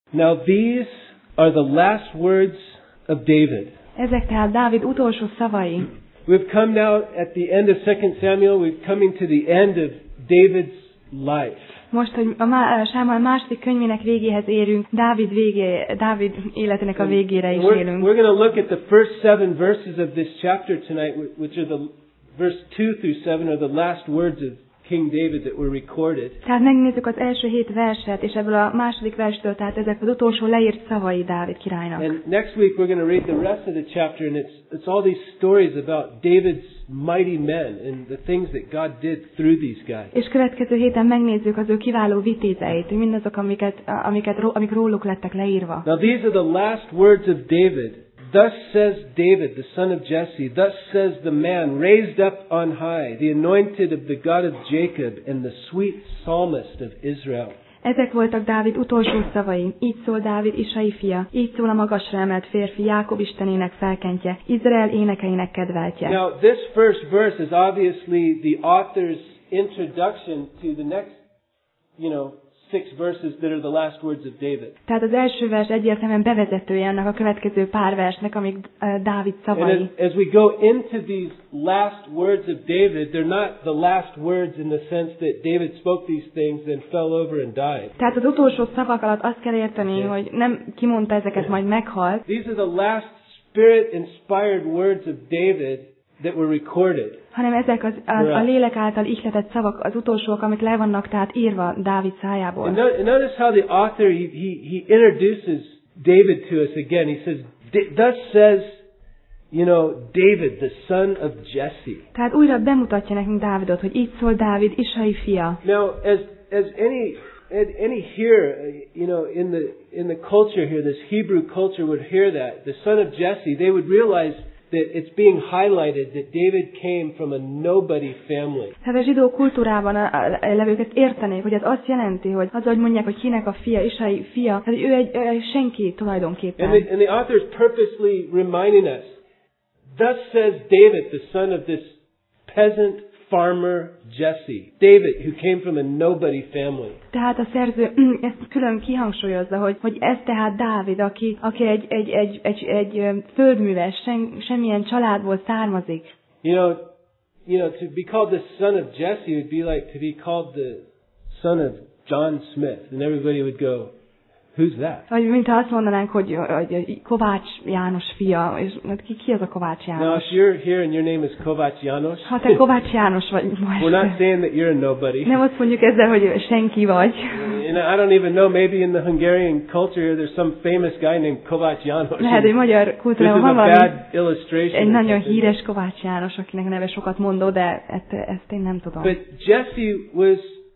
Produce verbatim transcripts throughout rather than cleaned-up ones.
Now these are the last words of David. Ezek tehát Dávid utolsó szavai. We've come now at the end of Second Samuel, we're coming to the end of David's life. Most, hogy a má, Sámuel második könyvének végéhez érünk, Dávid végé, Dávid életének a végére is we're, élünk. We're going to look at the first seven verses of this chapter tonight, which are the verse two through seven are the last words of King David that were recorded. Tehát megnézzük az első hét verset, és ebből a második verstől, tehát ezek az utolsó leírt szavai Dávid királynak. And next week we're going to read the rest of the chapter, and it's it's all these stories about David's mighty men and the things that God did through these guys. És következő héten megnézzük az ő kiváló vitézeit, mindazok, amiket, amiket, amik róluk lettek leírva. Now these are the last words of David. Thus says David, the son of Jesse, thus says the man raised up on high, the anointed of the God of Jacob, and the sweet psalmist of Israel. Ezek voltak Dávid utolsó szavai. Így szól Dávid, Isai fia. Így szól a magasra emelt férfi, Jákob istenének felkentje, Izrael énekeinek kedveltje. Now this first verse is obviously the author's introduction to the next, you know, six verses that are the last words of David. Tehát az első vers egyértelműen bevezetője annak a következő pár versnek, amik uh, Dávid szavai. And as, as we go into these last words of David, they're not the last words in the sense that David spoke these things and fell over and died. Tehát az utolsó szavak alatt azt kell érteni, yeah. hogy nem kimondta ezeket, majd meghalt. These are the last spirit-inspired words of David that were recorded. Hanem ezek az, az a lélek által ihletett szavak az utolsók, amik le vannak tehát írva Dávid szájából. And notice how the author he, he, he introduces David to us again. He says, "Thus says, you know, David, the son of Jesse." Tehát újra bemutatja nekünk Dávidot, hogy így szól Dávid, Isai fia. Now, as as any any here, you know, in the in the culture here, this Hebrew culture would hear that the son of Jesse, they would realize that it's being highlighted that David came from a nobody family. Tehát a zsidó kultúrában a, a, a levők ezt értenék, hogy ez azt jelenti, hogy az, hogy mondják, hogy kinek a fia, Isai fia, tehát ő egy ő senki tulajdonképpen. And the, and the author is purposely reminding us, thus says David, the son of this peasant farmer Jesse. David, who came from a nobody family. Tehát a szerző ezt külön kihangsúlyozza, hogy, hogy ez tehát Dávid, aki, aki egy, egy, egy, egy, egy földműves, sem, semmilyen családból származik. You know, you know, to be called the son of Jesse would be like to be called the son of John Smith, and everybody would go, who's that? Vagy mintha azt mondanánk, hogy, hogy Kovács János fia, és ki, ki az a Kovács János? Now, if you're here and your name is Kovács János, ha te Kovács János vagy, we're not saying that you're a nobody. Nem azt mondjuk ezzel, hogy senki vagy. And I don't even know, maybe in the Hungarian culture here there's some famous guy named Kovács János. Lehet, hogy magyar kultúrában van valami egy nagyon híres Kovács János, akinek neve sokat mondó, de ezt, ezt én nem tudom. But Jesse was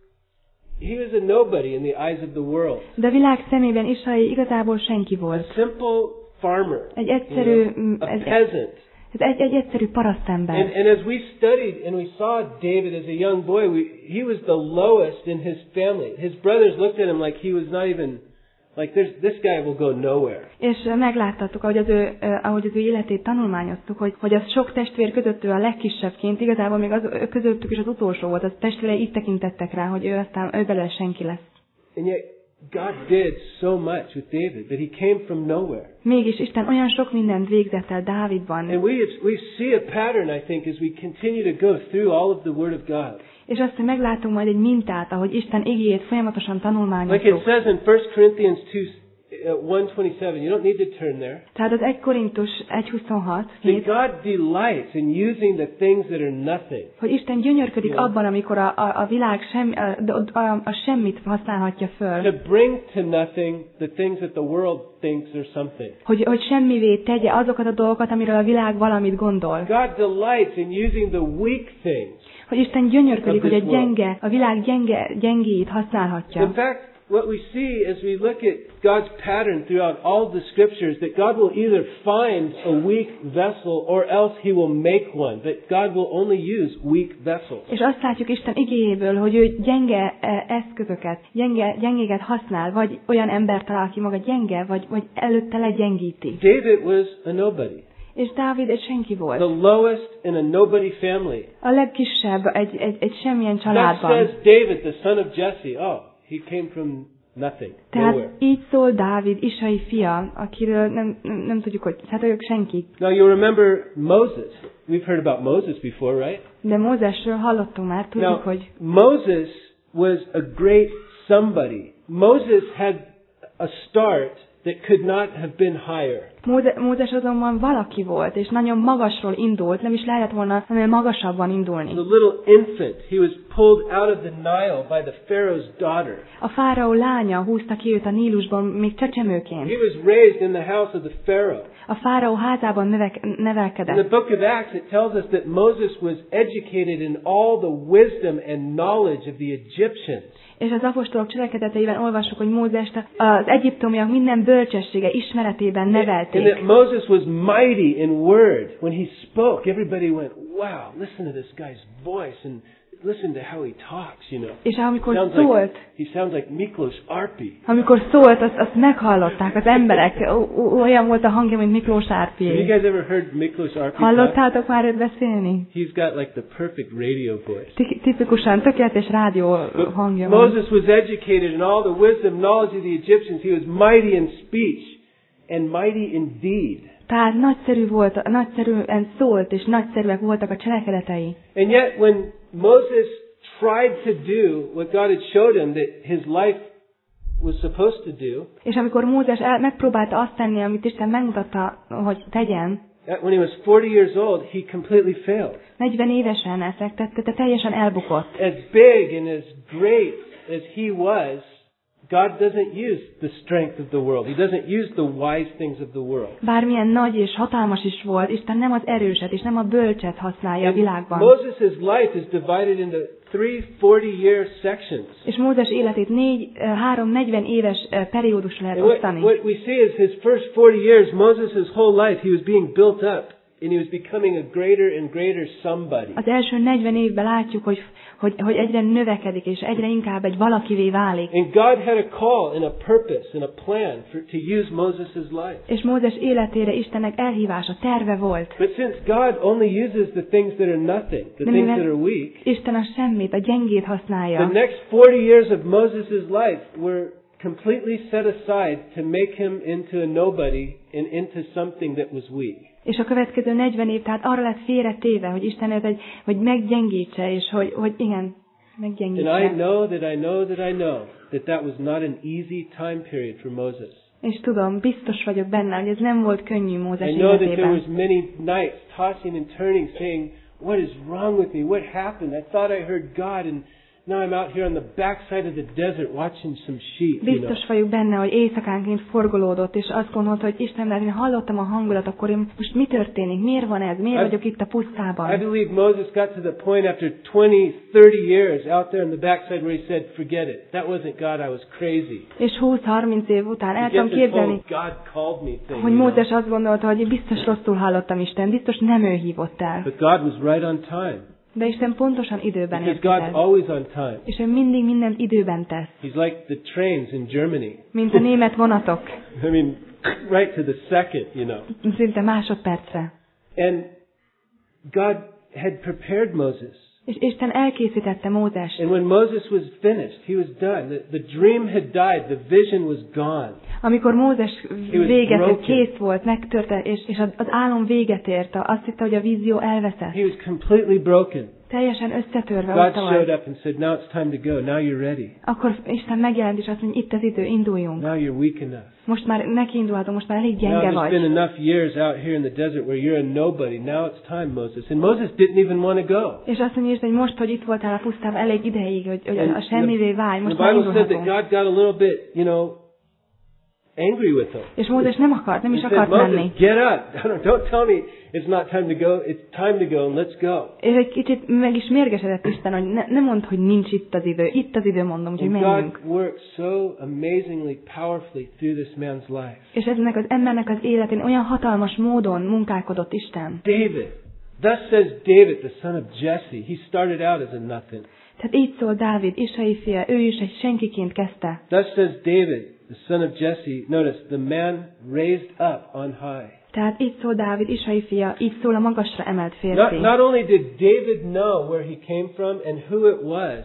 He was a nobody in the eyes of the world. De a világ szemében Isai igazából senki volt. A simple farmer. Egy egyszerű, you know, a egy, peasant. Ez egy, egy egyszerű parasztember. And, and as we studied and we saw David as a young boy, we, he was the lowest in his family. His brothers looked at him like he was not even like this. This guy will go nowhere. És megláttattuk, ahogy az ő, ahogy az ő életét tanulmányoztuk, hogy hogy az sok testvér között ő a legkisebbként, igazából még az közöttük is az utolsó volt. Az testvérei így tekintettek rá, hogy ő aztán ő belőle senki lesz. And yet God did so much with David that he came from nowhere. Mégis Isten olyan sok mindent végzett el Dávidban. And we we see a pattern, I think, as we continue to go through all of the Word of God. És azt, hogy meglátunk majd egy mintát, ahogy Isten igéjét folyamatosan tanulmányozzuk. Like it says in First Corinthians two one twenty-seven, you don't need to turn there. Tehát az egy Korintus egy huszonhat, that God delights in using the things that are nothing. Hogy Isten gyönyörködik yeah. abban, amikor a, a, a világ sem, a, a, a semmit használhatja föl. To bring to nothing the things that the world thinks are something. Hogy, hogy semmivé tegye azokat a dolgokat, amiről a világ valamit gondol. God delights in using the weak things. Hogy Isten gyönyörködik, hogy a gyenge, a világ gyenge, gyengéit használhatja. In fact, what we see as we look at God's pattern throughout all the scriptures, that God will either find a weak vessel or else He will make one. That God will only use weak vessels. És azt látjuk Isten igéjéből, hogy ő gyenge eszközöket, gyenge, gyengéket használ, vagy olyan ember talál ki maga gyenge, vagy, vagy előtte legyengíti. David was a nobody. És Dávid egy senki volt. The lowest in a nobody family. A legkisebb egy, egy, egy semmilyen családban. That says David, the son of Jesse. Oh, he came from Nothing. Tehát Nowhere. így szól Dávid, Isai fia, akiről nem, nem, nem tudjuk, hogy hát ők senki. Now you remember Moses. We've heard about Moses before, right? De Mózesről hallottunk már, tudjuk, Now, hogy Moses was a great somebody. Moses had a start that could not have been higher. Móze- Mózes azonban valaki volt, és nagyon magasról indult, nem is lehetett volna ennél magasabban indulni. The little infant, he was pulled out of the Nile by the Pharaoh's daughter. A fáraó lánya húzta ki őt a Nílusban még csecsemőként. He was raised in the house of the Pharaoh. A fáraó házában növek- In the nevelkedett. book of Acts, it tells us that Moses was educated in all the wisdom and knowledge of the Egyptians. És az apostolok cselekedeteiben olvassuk, hogy Mózest az egyiptomiak minden bölcsessége ismeretében And nevelték. that Moses was mighty in word. When he spoke, everybody went, wow, listen to this guy's voice and listen to how he talks, you know. És amikor Sounds szólt, like, he sounds like Miklos Arpi. amikor szólt, azt, azt meghallották az emberek. O- o- olyan volt a hangja, mint Miklós Have you Árpié. guys ever heard Miklos Arpi talk? Hallottátok már őt beszélni? He's got like the perfect radio voice. Ti- Tipikusan tökéletes rádió But hangja van. Moses was educated in all the wisdom, knowledge of the Egyptians. He was mighty in speech and mighty in deed. Tehát nagyszerű volt, nagyszerűen szólt, és nagyszerűek voltak a cselekedetei. And yet when Moses tried to do what God had showed him that his life was supposed to do, És amikor Mózes el, megpróbálta azt tenni, amit Isten megmutatta, hogy tegyen, that when he was forty years old, he completely failed. negyven évesen ezt tette, de teljesen elbukott. As big and as great as he was, God doesn't use the strength of the world. He doesn't use the wise things of the world. Bármilyen nagy és hatalmas is volt, Isten nem az erőset és nem a bölcset használja a And világban. Moses' life is divided into three forty-year sections. És Mózes életét négy, eh, három negyven éves eh, periódusra lehet And what, osztani. what we see is his first forty years, Moses' whole life, he was being built up. And he was becoming a greater and greater somebody. Az első negyven évben látjuk, hogy, hogy, hogy egyre növekedik, és egyre inkább egy valakivé válik. And God had a call and a purpose and a plan for, to use Moses' life. És Mózes életére Istennek elhívása, terve volt. But since God only uses the things that are nothing, the De things that mivel are weak, Isten a semmit, a gyengét használja, the next forty years of Moses' life were completely set aside to make him into a nobody and into something that was weak. és a következő negyven év, tehát arra lett félretéve, hogy Isten őt egy, hogy meggyengítse, és hogy, hogy igen, And I meggyengítse. know that I know that I know that that was not an easy time period for Moses. És tudom, biztos vagyok benne, hogy ez nem volt könnyű Mózes I know that there életében. was many nights tossing and turning saying, what is wrong with me? What happened? I thought I heard God and now I'm out here on the backside of the desert watching some sheep, you know. Biztos vagyok benne, hogy éjszakánként forgolódott, és azt gondolta, hogy Isten, mert én hallottam a hangodat, akkor én most mi történik? Miért van ez? Miért I- vagyok itt a I pusztában? believe Moses got to the point after twenty, thirty years out there on the backside where he said, forget it. That wasn't God. I was crazy. És húsz-harminc év után el You tudom get this whole képzelni, God called me thing, hogy you know. Mózes azt gondolta, hogy biztos rosszul hallottam Isten, biztos nem ő hívott el. But God was right on time. De Isten pontosan időben Because God's érkezett. always on time. És ő mindig mindent időben tesz. He's like the trains in Germany. Mint a német vonatok, I mean, right to the second, you know. szinte másodpercre. And God had prepared Moses. És Isten elkészítette Mózest. And when Moses was finished, he was done. The, the dream had died. The vision was gone. Amikor Mózes was véget ért, broken. kész volt, megtörte, és, és az, az álom véget ért, azt hitte, hogy a vízió elveszett. He was completely broken. Teljesen összetörve God ott showed volt. up and said, now it's time to go. Now you're ready. Akkor Isten megjelent, és azt mondja, itt az idő, induljunk. Now you're weak enough. Most már nekiindulhatunk, most már elég Now gyenge there's been vagy. enough years out here in the desert where you're a nobody. Now it's time, Moses. And Moses didn't even want to go. És azt mondja, hogy most, hogy itt voltál a pusztában elég ideig, hogy, hogy And a semmivé válj, the most már Bible said that indulhatunk. God got a little bit, you know, angry with him. És Mózes nem akart, nem He is said, akart menni. Moses, get up. Don't tell me it's not time to go. It's time to go and let's go. És egy kicsit meg is mérgesedett Isten, hogy ne, ne mondd, hogy nincs itt az idő. Itt az idő, mondom, úgyhogy And menjünk. God worked so amazingly, powerfully through this man's life. És ennek az embernek az életén olyan hatalmas módon munkálkodott Isten. David. Thus says David, the son of Jesse. He started out as a nothing. Tehát így szól Dávid, Isai fia, ő is egy senkiként kezdte. Thus says David, the son of Jesse. Notice, the man raised up on high. Tehát így szól Dávid, Isai fia, így szól a magasra emelt Not, férfi. not only did David know where he came from and who it was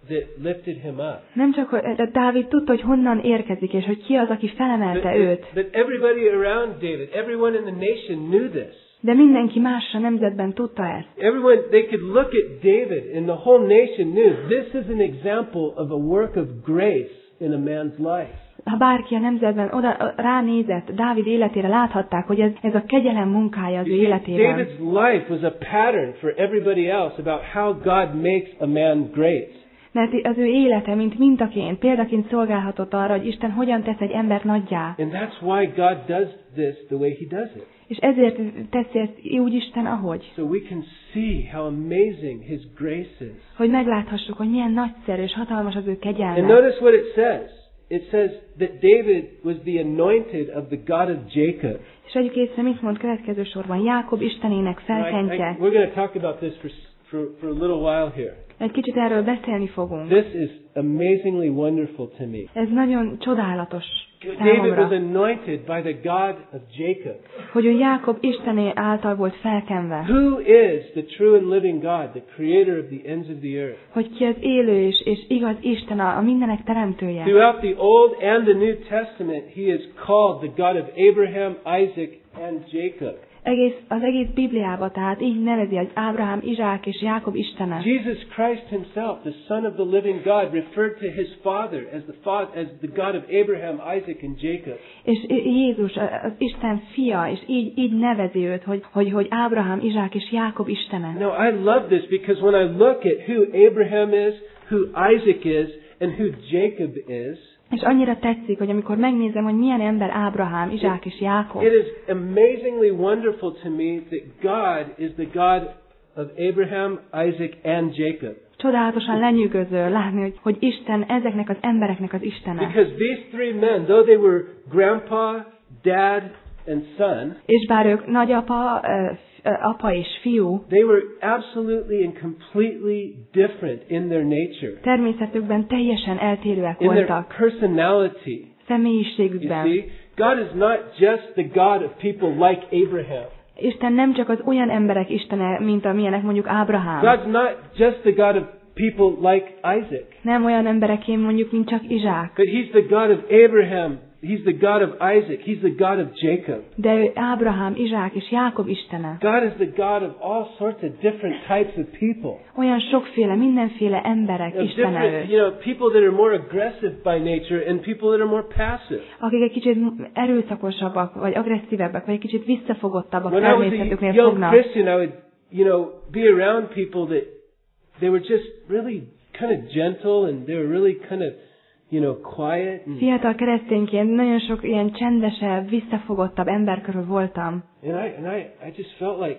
that lifted him up. Nem csak, hogy Dávid tudta, hogy honnan érkezik, és hogy ki az, aki felemelte But, őt. but everybody around David, everyone in the nation knew this. De mindenki más a nemzetben tudta ezt. Everyone, they could look at David and the whole nation knew this is an example of a work of grace in a man's life. Ha bárki a nemzetben oda ránézett Dávid életére, láthatták, hogy ez, ez a kegyelem munkája az ő életében. David's life was a pattern for everybody else about how God makes a man great. Mert az ő élete, mint mintaként, példaként szolgálhatott arra, hogy Isten hogyan tesz egy embert nagyjá. And that's why God does this the way he does it. És ezért teszi ezt úgy Isten, ahogy. So we can see how amazing his grace is. Hogy megláthassuk, hogy milyen nagyszerű és hatalmas az ő And kegyelme. notice what it says. It says that David was the anointed of the God of Jacob. És vegyük észre, mit mond következő sorban. Jákob Istenének felkentje. I, I, we're going to talk about this for, for, for a little while here. Egy kicsit erről beszélni fogunk. This is amazingly wonderful to me. Ez nagyon csodálatos David was számomra, anointed by the God of Jacob. hogy ő Jákob Istené által volt felkenve. Who is the true and living God, the creator of the ends of the earth? Hogy ki az élő és, és igaz Isten, a, a mindenek teremtője. Throughout the Old and the New Testament, he is called the God of Abraham, Isaac, and Jacob. Egész, az egész Bibliában tehát így nevezi, hogy Ábrahám, Izsák és Jákob Istene. Jesus Christ himself, the Son of the living God, referred to his father as the, father, as the God of Abraham, Isaac, and Jacob. És Jézus, az Isten fia, és így, így nevezi őt, hogy, hogy, hogy Ábrahám, Izsák és Jákob Istene. Now I love this because when I look at who Abraham is, who Isaac is, and who Jacob is, És annyira tetszik, hogy amikor megnézem, hogy milyen ember Ábrahám, Izsák és Jákob. it is amazingly wonderful to me that God is the God of Abraham, Isaac, and Jacob. Csodálatosan lenyűgöző látni, hogy, hogy Isten ezeknek az embereknek az Istene. Because these three men, though they were grandpa, dad, and son, És bár ők nagyapa, apa és fiú, they were absolutely and completely different in their nature, természetükben teljesen eltérőek in their voltak. personality. You Személyiségükben. see, God is not just the God of people like Abraham. Isten nem csak az olyan emberek Istene, mint amilyenek mondjuk Ábrahám. God's not just the God of people like Isaac. Nem olyan embereké mondjuk, mint csak Izsák. But he's the God of Abraham. He's the God of Isaac. He's the God of Jacob. De ő Ábrahám, Izsák és Jákob Istene. God is the God of all sorts of different types of people. Olyan sokféle, mindenféle emberek You know, Istene different, ő. you know, people that are more aggressive by nature and people that are more passive. Akik egy kicsit erőszakosabbak, vagy agresszívebbek, vagy egy kicsit visszafogottabbak When I was a természetüknél young fognak. Christian, I would, you know, be around people that they were just really kind of gentle and they were really kind of, you know, quiet. And, Fiatal keresztényként nagyon sok ilyen csendesebb, visszafogottabb ember körül voltam. and I and I, I just felt like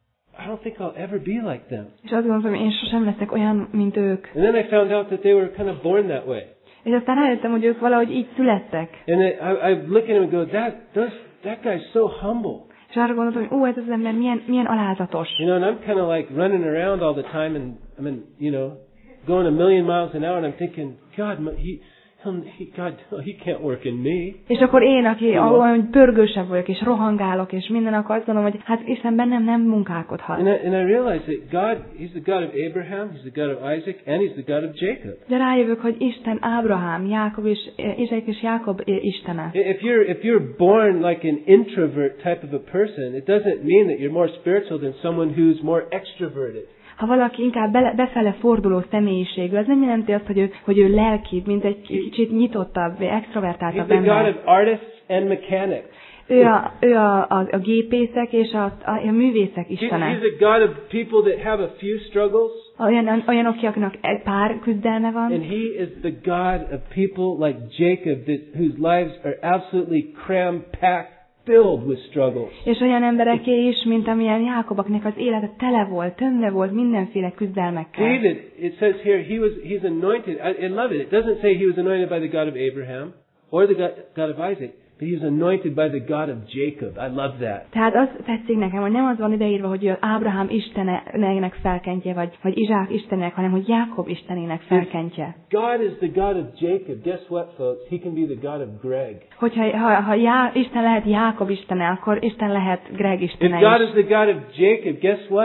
I don't think I'll ever be like them. És azt gondoltam, hogy én sosem leszek olyan, mint ők. And then I found out that they were kind of born that way. És aztán rájöttem, hogy ők valahogy így születtek. And then I, I look at him and go, that those, that guy's so humble. És arra gondoltam, hogy ó, ez az ember milyen, milyen alázatos. You know, and I'm kind of like running around all the time, and I mean, you know, going a million miles an hour, and I'm thinking, God, he, he, God, he can't work in me. És akkor én, aki olyan pörgősebb vagyok, és rohangálok, és minden, akkor azt gondolom, hogy hát Isten bennem nem munkálkodhat. And I, and I realized that God, He's the God of Abraham, He's the God of Isaac, and He's the God of Jacob. De rájövök, hogy Isten Ábrahám, Jákob és Izsák és Jákob Istene. If you're if you're born like an introvert type of a person, it doesn't mean that you're more spiritual than someone who's more extroverted. Ha valaki inkább bele, befele forduló személyiségű, az nem jelenti azt, hogy ő, hogy ő lelkibb, mint egy kicsit nyitottabb, He's extrovertáltabb the God ember. of artists and mechanics. Ő a, ő a, a, a gépészek és a, a, a művészek He's, Istene. he's a God of people that have a few struggles. Olyan, olyanok, akiknek egy pár küzdelme van. And He is the God of people like Jacob, that, whose lives are absolutely cram-packed, filled with struggles. És olyan embereké is, mint amilyen Jákobaknak az élete tele volt, tömve volt mindenféle küzdelmekkel. David, it says here, he was he's anointed. I, I love it. It doesn't say he was anointed by the God of Abraham or the God, God of Isaac, but he was anointed by the God of Jacob. I love that. Tehát az tetszik nekem, hogy nem az van ideírva, hogy ő Ábrahám Istenének felkentje, vagy, vagy Izsák Istenének, hanem hogy Jákob Istenének felkentje. God is the God of Jacob. Guess what, folks? He can be the God of Greg. Hogyha ha, ha Já, Isten lehet Jákob Istene, akkor Isten lehet Greg If Istene God is. is the God of Jacob, guess what?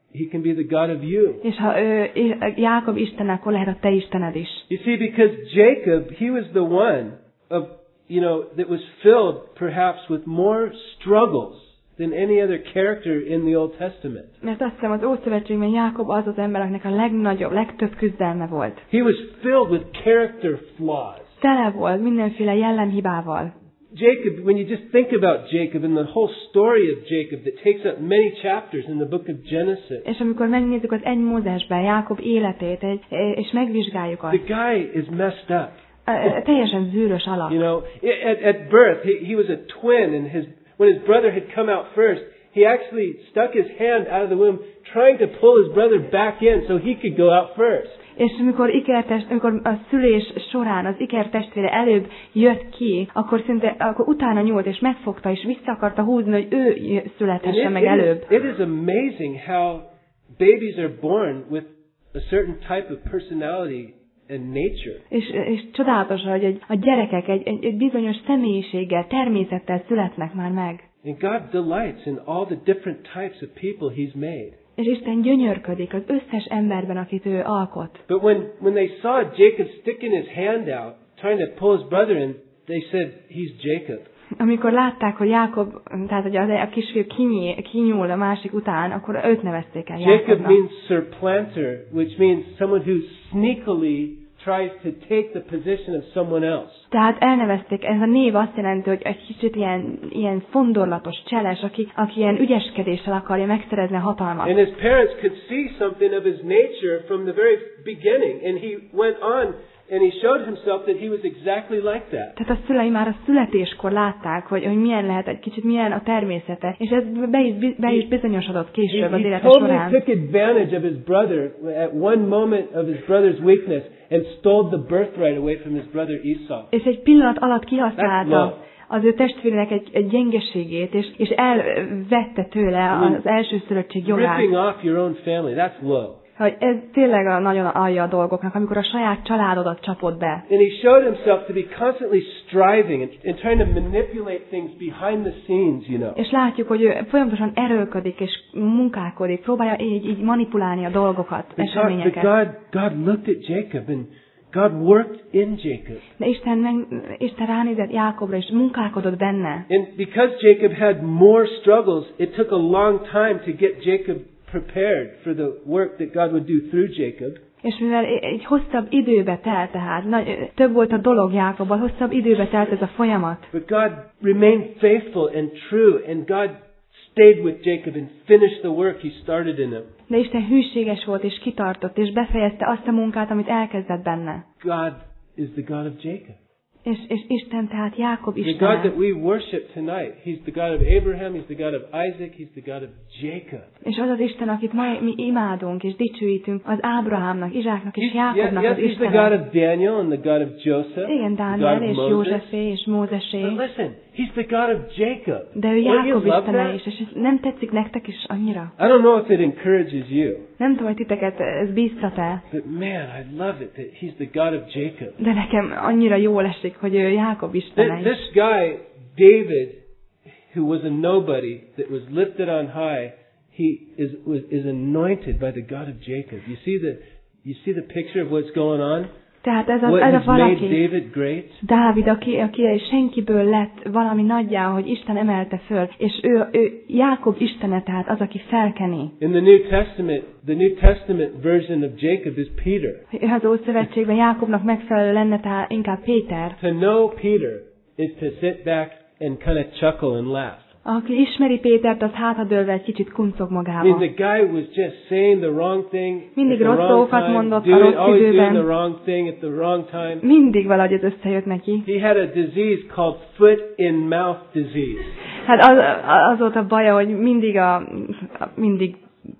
He can be the God of you. És ha ő, Jákob Isten, akkor lehet a te Istened is. You see, because Jacob, he was the one of, you know, that was filled perhaps with more struggles than any other character in the Old Testament. Mert azt hiszem, az Ószövetségben Jákob az az ember, akinek a legnagyobb, legtöbb küzdelme volt. He was filled with character flaws. Tele volt mindenféle jellemhibával. Jacob, when you just think about Jacob and the whole story of Jacob that takes up many chapters in the book of Genesis. És amikor megnézzük az egy Mózesben Jákob életét, egy, és megvizsgáljuk azt. The guy is messed up. Teljesen zűrös alak. You know, at, at birth, he, he was a twin, and his when his brother had come out first, he actually stuck his hand out of the womb, trying to pull his brother back in so he could go out first. És amikor, ikertest, amikor a szülés során az ikertestvére előbb jött ki, akkor szinte akkor utána nyúlt és megfogta és vissza akarta húzni, hogy ő születhesse meg előbb. It is amazing how babies are born with a certain type of personality and nature. És, és csodálatos, hogy egy, a gyerekek egy, egy, egy bizonyos személyiséggel, természettel születnek már meg. And God delights in all the different types of people He's made. És Isten gyönyörködik az összes emberben, akit ő alkot. But when, when they saw Jacob sticking his hand out, trying to pull his brother in, they said, he's Jacob. Amikor látták, hogy Jákob, tehát hogy a kisfiú kinyúl a másik után, akkor őt nevezték el Jákobnak. Jacob means supplanter, which means someone who sneakily tries to take the position of someone else. Tehát elnevezték, ez a név azt jelenti, hogy egy kicsit ilyen, ilyen fondorlatos, cseles, aki, aki ilyen ügyeskedéssel akarja megszerezni a hatalmat. And his parents could see something of his nature from the very beginning, and he went on and he showed himself that he was exactly like that. Tehát a szülei már a születéskor látták, hogy, hogy milyen lehet, egy kicsit milyen a természete, és ez be is, be is bizonyosodott később az élete során. He totally took advantage of his brother at one moment of his brother's weakness and stole the birthright away from his brother Esau. És egy pillanat alatt kihasználta az ő testvérének egy, egy gyengeségét, és, és elvette tőle az elsőszülöttség jogát. Ripping off your own family, that's low. Hogy ez tényleg a, nagyon alja a dolgoknak, amikor a saját családodat csapod be. And he showed himself to be constantly striving and, and trying to manipulate things behind the scenes, you know. És látjuk, hogy ő folyamatosan erőlködik és munkálkodik, próbálja így, így manipulálni a dolgokat, but eseményeket. God, but God, God looked at Jacob and God worked in Jacob. De Isten, meg, Isten ránézett Jákobra és munkálkodott benne. And because Jacob had more struggles, it took a long time to get Jacob prepared for the work that God would do through Jacob. És mivel egy hosszabb időbe telt, tehát nagy, több volt a dolog Jákobban, hosszabb időbe telt ez a folyamat. But God remained faithful and true, and God stayed with Jacob and finished the work He started in him. De Isten hűséges volt és kitartott, és befejezte azt a munkát, amit elkezdett benne. God is the God of Jacob. És, és Isten tehát Jákob Isten. The God that we worship tonight, He's the God of Abraham, He's the God of Isaac, He's the God of Jacob. És az az Isten, akit ma mi imádunk és dicsőítünk, az Ábrahámnak, Izsáknak és He's, Jákobnak yes, az He's Istene. the God of Daniel and the God of Joseph. Igen, Dániel és Józsefé és Mózesé. But listen, He's the God of Jacob. De ő Jákob Istene is, és nem tetszik nektek is annyira? I don't know if it encourages you. Nem tudom, hogy titeket ez bíztat-e. But man, I love it that He's the God of Jacob. De nekem annyira jól esik, hogy ő Jákob Istene is. This guy, David, who was a nobody, that was lifted on high, he is was is anointed by the God of Jacob. You see the you see the picture of what's going on? Tehát ez a, What ez a has made valaki, David great? Dávid, aki, aki senkiből lett valami nagyjá, hogy Isten emelte föl, és ő, ő Jákob Istene, tehát az, aki felkeni. In the New Testament, the New Testament version of Jacob is Peter. Az Ószövetségben Jákobnak megfelelő lenne tehát inkább Péter. To know Peter is to sit back and kind of chuckle and laugh. Aki ismeri Pétert, az hátadőlve egy kicsit kuncog I mean, magába. the guy was just saying the wrong thing Mindig at the rossz wrong dolgokat time, mondott a doing, rossz always doing időben. the wrong thing at the wrong time. Mindig valahogy ez összejött neki. He had a disease called foot-in-mouth disease. Hát az, az volt a baja, hogy mindig a, a mindig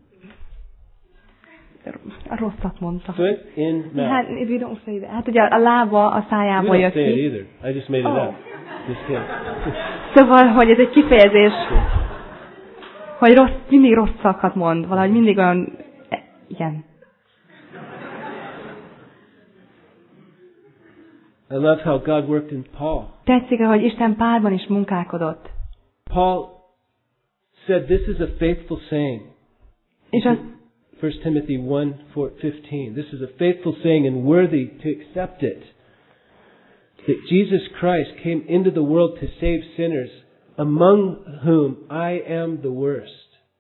a rosszat mondta. Foot-in-mouth. Hát, we don't say that. Hát ugye a lába a You szájából don't jött say it ki. either. I just made it Oh. up. Just kidding. Szóval, hogy ez egy kifejezés, hogy rossz, mindig rosszakat mond, valahogy mindig olyan, e, igen. I love how God worked in Paul. Tetszik, hogy Isten Pálban is munkálkodott. Paul said, "This is a faithful saying." És az, First Timothy one fifteen. This is a faithful saying and worthy to accept it. That Jesus Christ came into the world to save sinners, among whom I am the worst.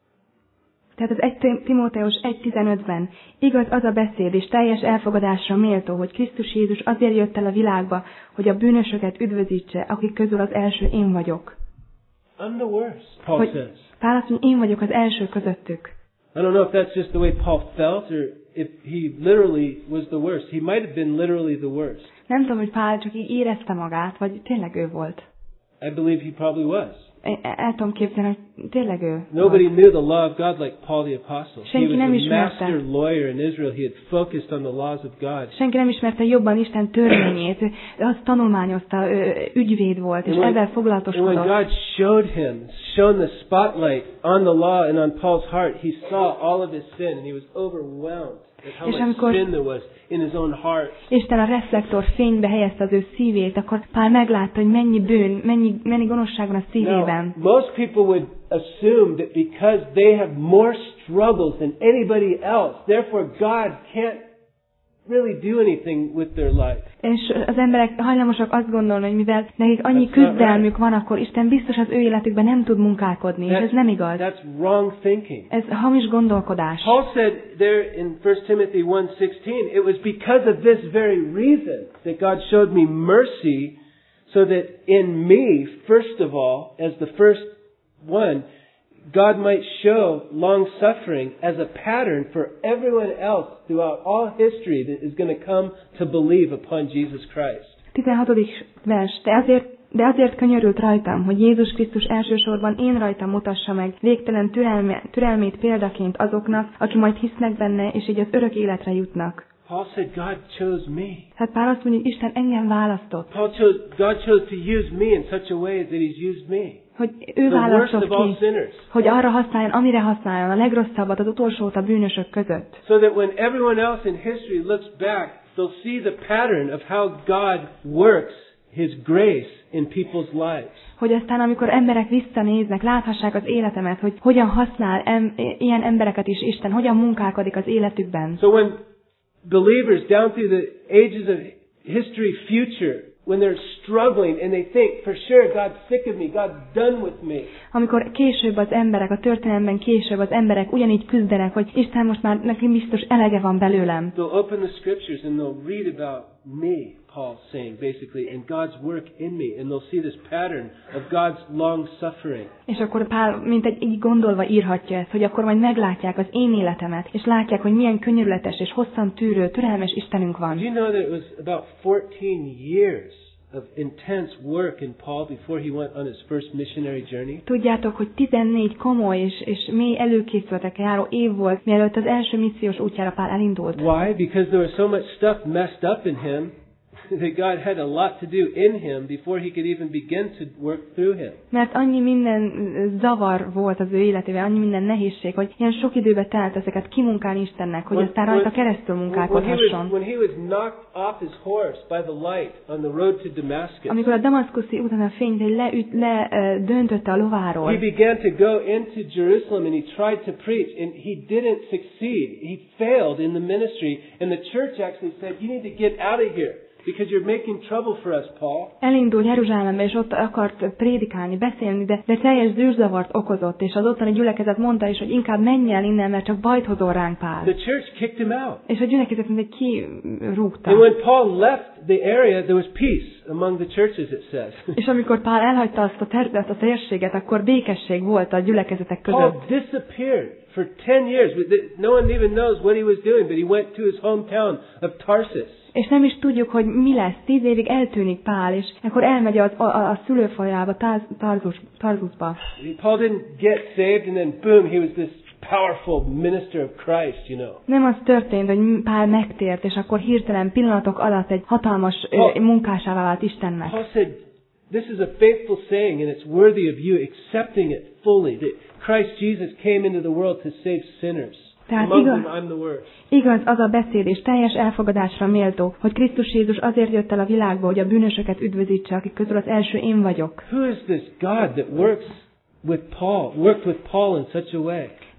Tehát az egy Timóteus egy tizenötben igaz az a beszéd és teljes elfogadásra méltó, hogy Krisztus Jézus azért jött el a világba, hogy a bűnösöket üdvözítse, akik közül az első én vagyok. I'm the worst, Paul hogy says. Pál azt mondja, én vagyok az első közöttük. I don't know if that's just the way Paul felt or if he literally was the worst. He might have been literally the worst. Nem tudom, hogy Pál csak így érezte magát, vagy tényleg ő volt. I believe he probably was. El tudom képzelni, hogy tényleg ő Nobody volt. knew the law of God like Paul the Apostle. Senki He nem was a ismerte. master lawyer in Israel. He had focused on the laws of God. Senki nem ismerte jobban Isten törvényét, ő azt tanulmányozta, ő ügyvéd volt, és And when- ezzel And when foglalatoskodott. God showed him, shone the spotlight on the law and on Paul's heart, he saw all of his sin and he was overwhelmed at how És much amikor- sin there was in his own heart. Isten a reflektor fénybe helyezte az ő szívét, akkor Pál meglátta, hogy mennyi bűn, mennyi, mennyi gonoszság van a szívében. Now, most people would assume that because they have more struggles than anybody else, therefore God can't really do anything with their life. És az emberek hajlamosak azt gondolni, hogy mivel nekik annyi That's not küzdelmük van, akkor Isten biztos az ő életükben nem tud munkálkodni, és ez nem igaz. That's wrong thinking. Ez hamis gondolkodás. Paul said there in First Timothy one sixteen, it was because of this very reason that God showed me mercy, so that in me, first of all, as the first one, God might show long suffering as a pattern for everyone else throughout all history that is going to come to believe upon Jesus Christ. tizenhatodik vers. De azért, de azért könyörült rajtam, hogy Jézus Krisztus elsősorban én rajtam mutassa meg végtelen türelme, türelmét példaként azoknak, akik majd hisznek benne, és így az örök életre jutnak. Paul said, God chose me. Hát Pál azt mondja, hogy Isten engem választott. Paul chose, God chose to use me in such a way that He's used me. Hogy ő The worst választott of all ki, sinners. hogy arra használjon, amire használjon, a legrosszabbat, az utolsót a bűnösök között. So that when everyone else in history looks back, they'll see the pattern of how God works His grace in people's lives. Hogy aztán, amikor emberek visszanéznek, láthassák az életemet, hogy hogyan használ em, ilyen embereket is Isten, hogyan munkálkodik az életükben. So when believers down through the ages of history future, when they're struggling and they think, for sure, God's sick of me, God's done with me. Amikor később az emberek, a történelemben később az emberek ugyanígy küzdenek, hogy Isten most már nekem biztos elege van belőlem. They'll open the scriptures and they'll read about me, Paul's saying, basically, and God's work in me, and they'll see this pattern of God's long suffering. És akkor Pál, mint egy így gondolva írhatja ezt, hogy akkor majd meglátják az én életemet, és látják, hogy milyen könyörületes és hosszan tűrő, türelmes Istenünk van. Do you know that it was about fourteen years of intense work in Paul before he went on his first missionary journey? Tudjátok, hogy tizennégy komoly és, és mély előkészületek járó év volt, mielőtt az első missziós útjára Pál elindult. Why? Because there was so much stuff messed up in him that God had a lot to do in him before he could even begin to work through him. Mert annyi minden zavar volt az ő életében, annyi minden nehézség, hogy ilyen sok időbe telt ezeket kimunkálni Istennek, hogy aztán rajta keresztül when, he munkálkodhasson. was, when he was knocked off his horse by the light on the road to Damascus, Amikor a damaszkuszi úton a fényt leüt, le, ö, döntötte a lováról, he began to go into Jerusalem and he tried to preach and he didn't succeed. He failed in the ministry and the church actually said, you need to get out of here because you're making trouble for us, Paul. elindult Jeruzsálembe, és ott akart prédikálni, beszélni, de, de teljes zűrzavart okozott, és az ottani gyülekezet mondta is, hogy inkább menj el innen, mert csak bajt hozol ránk, Pál. The church kicked him out. És a gyülekezet mindegy kirúgta. And when Paul left the area, there was peace among the churches, it says. És amikor Pál elhagyta azt a területet, a térséget, akkor békesség volt a gyülekezetek Paul között. disappeared for ten years. No one even knows what he was doing, but he went to his hometown of Tarsus. És nem is tudjuk, hogy mi lesz. Tíz évig eltűnik Pál, és akkor elmegy a, a, a szülőfajába, Tarzus, Tarzusba. Paul didn't get saved and then boom, he was this powerful minister of Christ, you know. Nem az történt, hogy Pál megtért, és akkor hirtelen pillanatok alatt egy hatalmas Paul, munkásává vált Istennek. Paul said, this is a faithful saying and it's worthy of you accepting it fully, that Christ Jesus came into the world to save sinners. Tehát Among igaz, them I'm the worst. igaz az a beszéd, és teljes elfogadásra méltó, hogy Krisztus Jézus azért jött el a világba, hogy a bűnösöket üdvözítse, akik közül az első én vagyok. Who is this God that works with Paul, worked with Paul in such a way?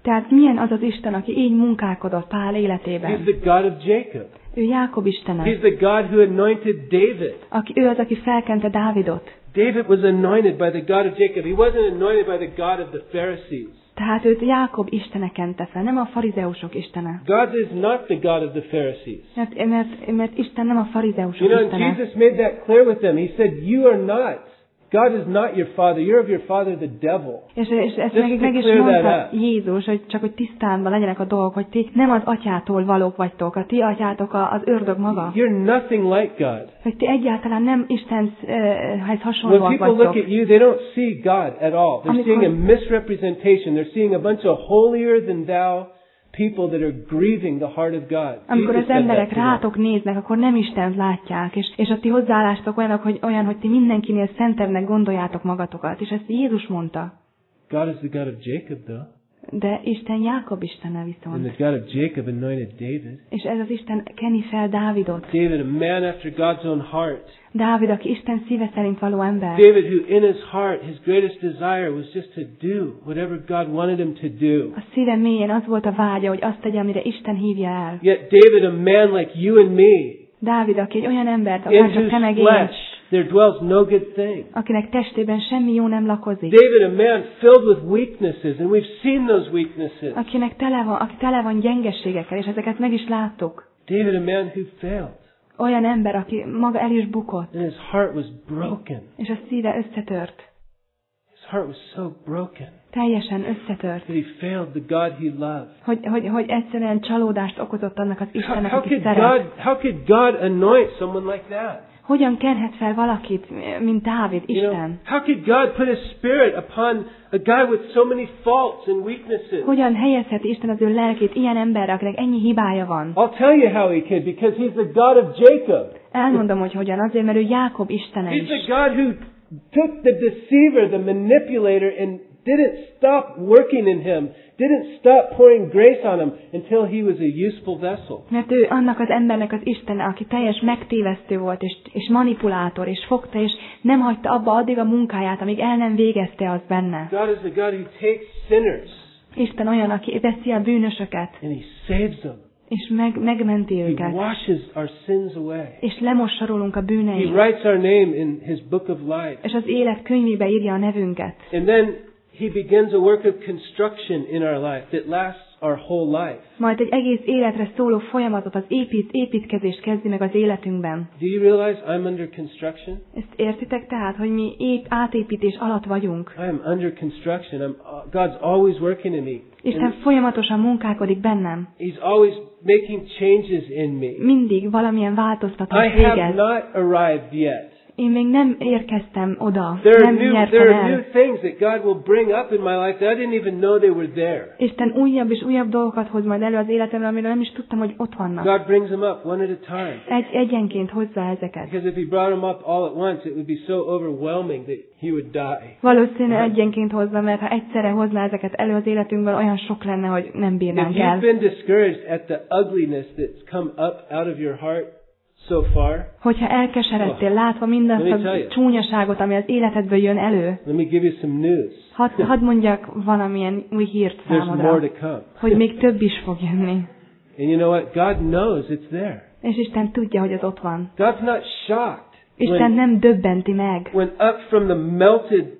Tehát milyen az az Isten, aki így munkálkodott Pál életében? He's the God of Jacob. Ő Jákob istene. He's the God who anointed David. Aki, ő az, aki felkente Dávidot. David was anointed by the God of Jacob. He wasn't anointed by the God of the Pharisees. Tehát őt Jákob istene kente fel, nem a farizeusok istene. God is not the God of the Pharisees. Mert, mert, mert Isten nem a farizeusok You know, istene. Jesus made that clear with them. He said, you are not. God is not your father. You're of your father, the devil. És, és ezt Just meg, to meg is clear mondta that up. Jézus, hogy csak hogy tisztában legyenek a dolgok, hogy ti nem az atyától valók vagytok, a ti atyátok a- az ördög maga. You're nothing like God. Hogy ti egyáltalán nem Istenhez When hasonlóak people look vagytok. at you, they don't see God at all. They're Amikor- seeing a misrepresentation. They're seeing a bunch of holier than thou people that are grieving the heart of God. Amikor Jesus az said emberek that to them. rátok néznek, akkor nem Istent látják, és, és a ti hozzáállástok olyanok, hogy, olyan, hogy ti mindenkinél szentebbnek gondoljátok magatokat. És ezt Jézus mondta. God is the God of Jacob, though. De Isten Jákob istene And viszont. the God of Jacob anointed David. És ez az Isten keni fel Dávidot. David, a man after God's own heart. Dávid, aki Isten szíve szerint való ember. David, who in his heart, his greatest desire was just to do whatever God wanted him to do. A szíve mélyén az volt a vágya, hogy azt tegye, amire Isten hívja el. Yet David, a man like you and me, Dávid, aki egy olyan embert, in akár csak te whose meg én, flesh there dwells no good thing. akinek testében semmi jó nem lakozik. David, a man filled with weaknesses, and we've seen those weaknesses. Akinek tele van, aki tele van gyengességekkel, és ezeket meg is láttuk. David, a man who failed, Olyan ember, aki maga el is bukott, and his heart was broken. és a szíve összetört. His heart was so broken Teljesen összetört. that he failed the God he loved. Hogy, hogy, hogy egyszerűen csalódást okozott annak az How, Istennek, how, akit could szeret. God, how could God anoint someone like that? Hogyan kenhet fel valakit, mint Dávid, You know, Isten? how could God put His Spirit upon a guy with so many faults and weaknesses? Hogyan helyezheti Isten az ő lelkét ilyen emberre, akinek ennyi hibája van? I'll tell you how He could, because He's the God of Jacob. Elmondom, hogy hogyan. Azért, mert ő Jákob istene He's is. the God who took the deceiver, the manipulator, and didn't stop working in him, didn't stop pouring grace on him until he was a useful vessel. Mert ő annak az embernek az Istene, aki teljes megtévesztő volt, és, és manipulátor, és fogta, és nem hagyta abba addig a munkáját, amíg el nem végezte az benne. God is the God who takes sinners Isten olyan, aki veszi a bűnösöket, and He saves them. és meg, megmenti He őket, washes our sins away. és lemossa rólunk a He bűneink, writes our name in His book of life. és az élet könyvébe írja a nevünket. And then He begins a work of construction in our life that lasts our whole life. Majd egy egész életre szóló folyamatot, az épít, építkezést kezdi meg az életünkben. Do you realize I'm under construction? Ezt értitek tehát, hogy mi ép, átépítés alatt vagyunk? I am under construction. I'm, God's always working in me. Isten And folyamatosan munkálkodik bennem. He's always making changes in me. Mindig valamilyen változtatást I have végez. not arrived yet. Én még nem érkeztem oda, There are nem new, nyertem there are new el. things that God will bring up in my life that I didn't even know they were there. Isten újabb és újabb dolgokat hoz majd elő az életemre, amiről nem is tudtam, hogy ott vannak. God brings them up one at a time. Egy, egyenként hozza ezeket. Because if He brought them up all at once, it would be so overwhelming that He would die. Valószínűleg egyenként hozza, mert ha egyszerre hozná ezeket elő az életünkből, olyan sok lenne, hogy nem If bírnánk you've el. been discouraged at the ugliness that's come up out of your heart so far, Hogyha elkeseredtél, látva mindazt Let me tell a you. csúnyaságot, ami az életedből jön elő, let me give you some news. hadd had mondjak valamilyen új hírt There's more számodra, to come. hogy még több is fog jönni. And you know what? God knows it's there. És Isten tudja, hogy az ott van. God's not shocked Isten when, nem döbbenti meg, when up from the melted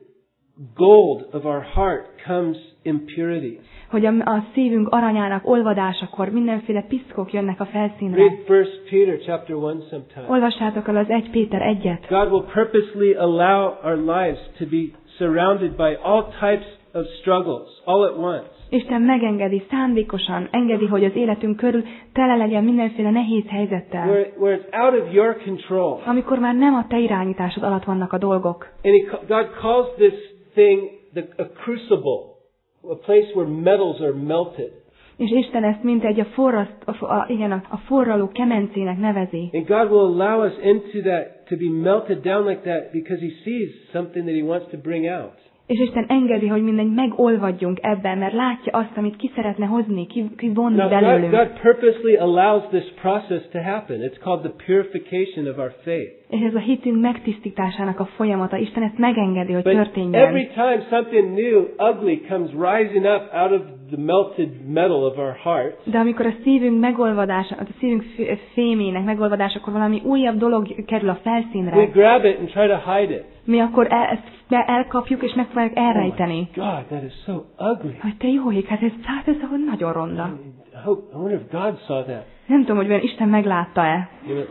gold of our heart comes impurities. hogy a, a szívünk aranyának olvadásakor mindenféle piszkok jönnek a felszínre. Read First Peter chapter one sometime. Olvassátok el az Első Péter egyet. God will purposely allow our lives to be surrounded by all types of struggles all at once. Isten megengedi, szándékosan engedi, hogy az életünk körül tele legyen mindenféle nehéz helyzettel. Where, where it's out of your control. Amikor már nem a te irányításod alatt vannak a dolgok. And he, God calls this thing the, a crucible, a place where metals are melted. És Isten ezt mint egy a, forraszt, a, a, igen, a, a forraló kemencének nevezi. And God will allow us into that, to be melted down like that, because He sees something that He wants to bring out. És Isten engedi, hogy mindegy megolvadjunk ebben, mert látja azt, amit ki szeretne hozni, ki, ki vonni Now, God, belőlünk. God purposely allows this process to happen. It's called the purification of our faith. És ez a hitünk megtisztításának a folyamata. Isten ezt megengedi, hogy But történjen. every time something new, ugly comes rising up out of the melted metal of our heart, de amikor a szívünk megolvadása, a szívünk fémének megolvadása, akkor valami újabb dolog kerül a felszínre. we grab it and try to hide it. Mi akkor el, ezt elkapjuk és megpróbáljuk elrejteni. Oh my God, that is so ugly. Hogy te jó ég, hát ez, hát ez ahogy nagyon ronda. I, hope, I wonder if God saw that. Nem tudom, hogy olyan Isten meglátta-e. You know,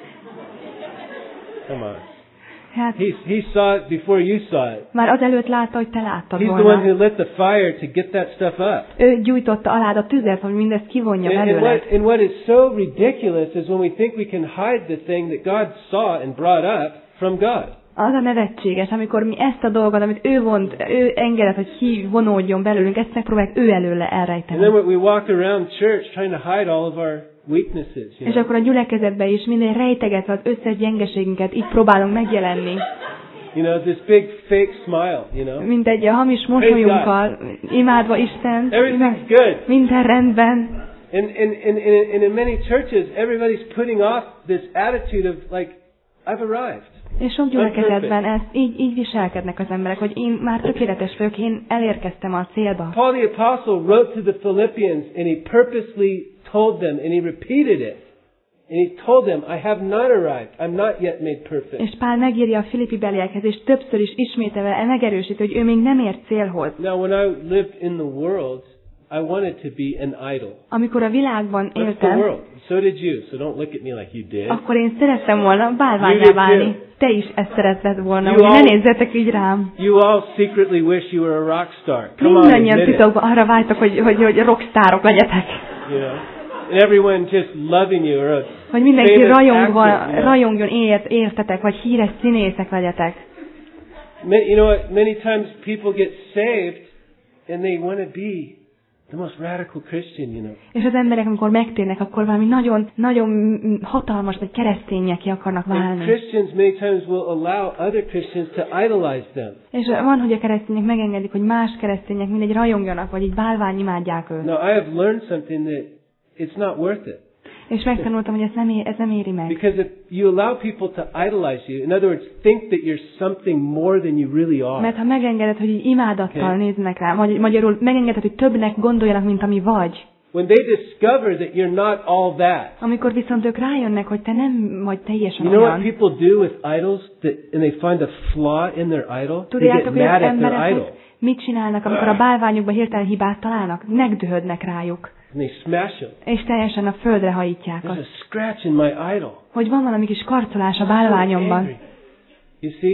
come on. Hát, He, he saw it before you saw it. már azelőtt látta, hogy te láttad He's the one who volna. lit the fire to get that stuff up. Ő gyújtotta alád a tüzet, hogy mindezt kivonja And, and, belőled. what, and what is so ridiculous is when we think we can hide the thing that God saw and brought up from God. Az a nevetséges, amikor mi ezt a dolgot, amit ő vont, ő engedett, hogy kivonódjon belőlünk, ezt megpróbáljuk ő előle And then elrejteni. we walk around church trying to hide all of our weaknesses. You És know? akkor a gyülekezetben is minden rejtegetve az összes gyengeségünket, így próbálunk megjelenni. You know, this big fake smile, you know. Mint egy hamis mosolyunkkal, imádva Isten, Everything's good. minden rendben. And, and, and, and, and in many churches, everybody's putting off this attitude of like, I've arrived. És sok gyülekezetben ezt így, így viselkednek az emberek, hogy én már tökéletes vagyok, én elérkeztem a célba. Paul the Apostle wrote to the Philippians and he purposely told them and he repeated it. And he told them, I have not arrived. I'm not yet made perfect. És Pál megírja a Filippi beliekhez, és többször is ismételve megerősít, hogy ő még nem ért célhoz. Now, when I lived in the world, I wanted to be an idol. Amikor a világban That's the éltem, world. So did you. So don't look at me like you did. akkor én szerettem volna You bálvánnyá did válni. too. Te is ezt szeretted volna, You hogy ne all- nézzetek így rám. You all secretly wish you were a rock star. Come on, Mindannyian admit it. titokban arra vágytok, hogy, hogy, hogy rockstárok legyetek. You know, and everyone just loving you, or a Hogy mindenki famous rajongva, actor, you know. rajongjon ért, értetek, vagy híres színészek legyetek. Ma- You know what? Many times people get saved and they want to be the most radical Christian, you know. És az emberek, amikor megtérnek, akkor valami nagyon, nagyon hatalmas, vagy keresztényeké akarnak And válni. Christians many times will allow other Christians to idolize them. És van, hogy a keresztények megengedik, hogy más keresztények mindegy rajongjanak, vagy így bálvány imádják őt. Now, I have learned something that it's not worth it. És megtanultam, hogy ez nem, ér, ez nem éri meg. Because if you allow people to idolize you, in other words, think that you're something more than you really are. Mert ha megengeded, hogy így imádattal Okay. néznek rá, vagy magyarul megengeded, hogy többnek gondoljanak, mint ami vagy. When they discover that you're not all that, Amikor viszont ők rájönnek, hogy te nem vagy teljesen you know what olyan. people do with idols, that, and they find a flaw in their idol? They get Tudjátok, hogy mad az at their emberek idol, hogy mit csinálnak, amikor a bálványukban hirtelen hibát találnak? Megdühödnek rájuk. and they smash them. És teljesen a földre hajítják There's a azt. scratch in my idol. Hogy van valami kis karcolás a So bálványomban. angry. You see,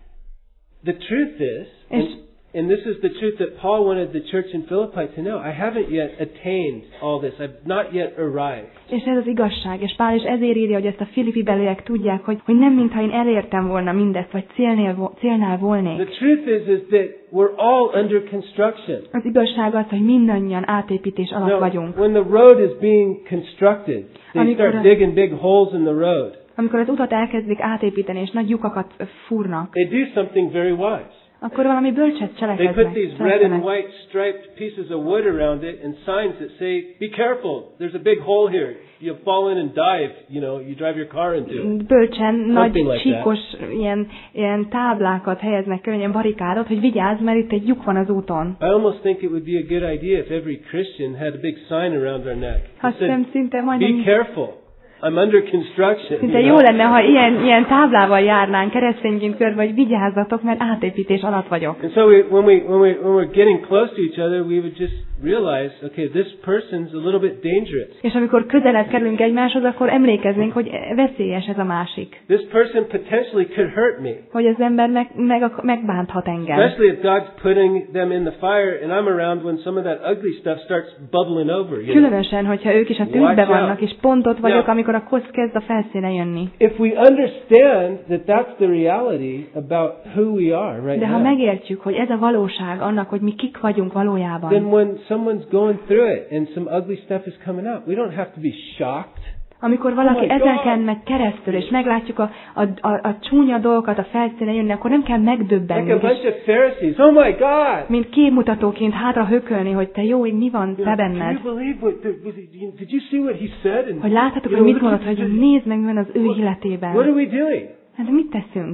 the truth is, and, És- and this is the truth that Paul wanted the church in Philippi to know. I haven't yet attained all this. I've not yet arrived. És ez az igazság, és Pál is ezért írja, hogy ezt a Filippi beliek tudják, hogy, hogy nem mintha én elértem volna mindezt, vagy célnél, vo- célnál The volnék. truth is, is that we're all under construction. Az igazság az, hogy mindannyian átépítés alatt Now, vagyunk. when the road is being constructed, they Amikor start a- digging big holes in the road. Amikor az utat elkezdik átépíteni, és nagy lyukakat fúrnak, They do something very wise. akkor valami bölcset They put cselekednek. these red and cselekednek. white striped pieces of wood around it and signs that say, be careful, there's a big hole here. You'll fall in and die if, you know, you drive your car into it. Bölcsen, nagy, like csíkos ilyen, ilyen táblákat helyeznek körül, ilyen barikádot, hogy vigyázz, mert itt egy lyuk van az úton. I almost think it would be a good idea if every Christian had a big sign around their neck. It Azt hiszem said, szinte be majdnem, careful, I'm under construction. szinte you jó know? lenne, ha ilyen, ilyen táblával járnánk keresztényként körbe, hogy vigyázzatok, mert átépítés alatt vagyok. And so we, when, we, when, we, when we're getting close to each other, we would just realize, okay, this person's a little bit dangerous. És amikor közelebb kerülünk egymáshoz, akkor emlékeznénk, hogy veszélyes ez a másik. This person potentially could hurt me. Hogy az ember meg, meg, megbánthat engem. Especially if God's putting them in the fire and I'm around when some of that ugly stuff starts bubbling over. You know? Különösen, hogyha ők is a tűzbe Watch out. vannak, és pont ott vagyok, Yeah. amikor a kosz kezd a felszíne jönni. If we understand that that's the reality about who we are right De ha now, megértjük, hogy ez a valóság annak, hogy mi kik vagyunk then valójában, when someone's going through it and some ugly stuff is coming up, we don't have to be shocked. amikor valaki Oh my ezeken God. megy keresztül, és meglátjuk a, a, a, a csúnya dolgokat a felszíne jönni, akkor nem kell Like a megdöbbennünk, bunch és of Pharisees. Oh my God! mint képmutatóként hátra hökölni, hogy te jó, hogy mi van You te know, can benned. you believe what, the, was it, did you see what he said? And, Hogy láthatok, you hogy know, mit look mondott, at hogy this. nézd meg, mi van az ő What are életében. we doing? Hát de mit teszünk?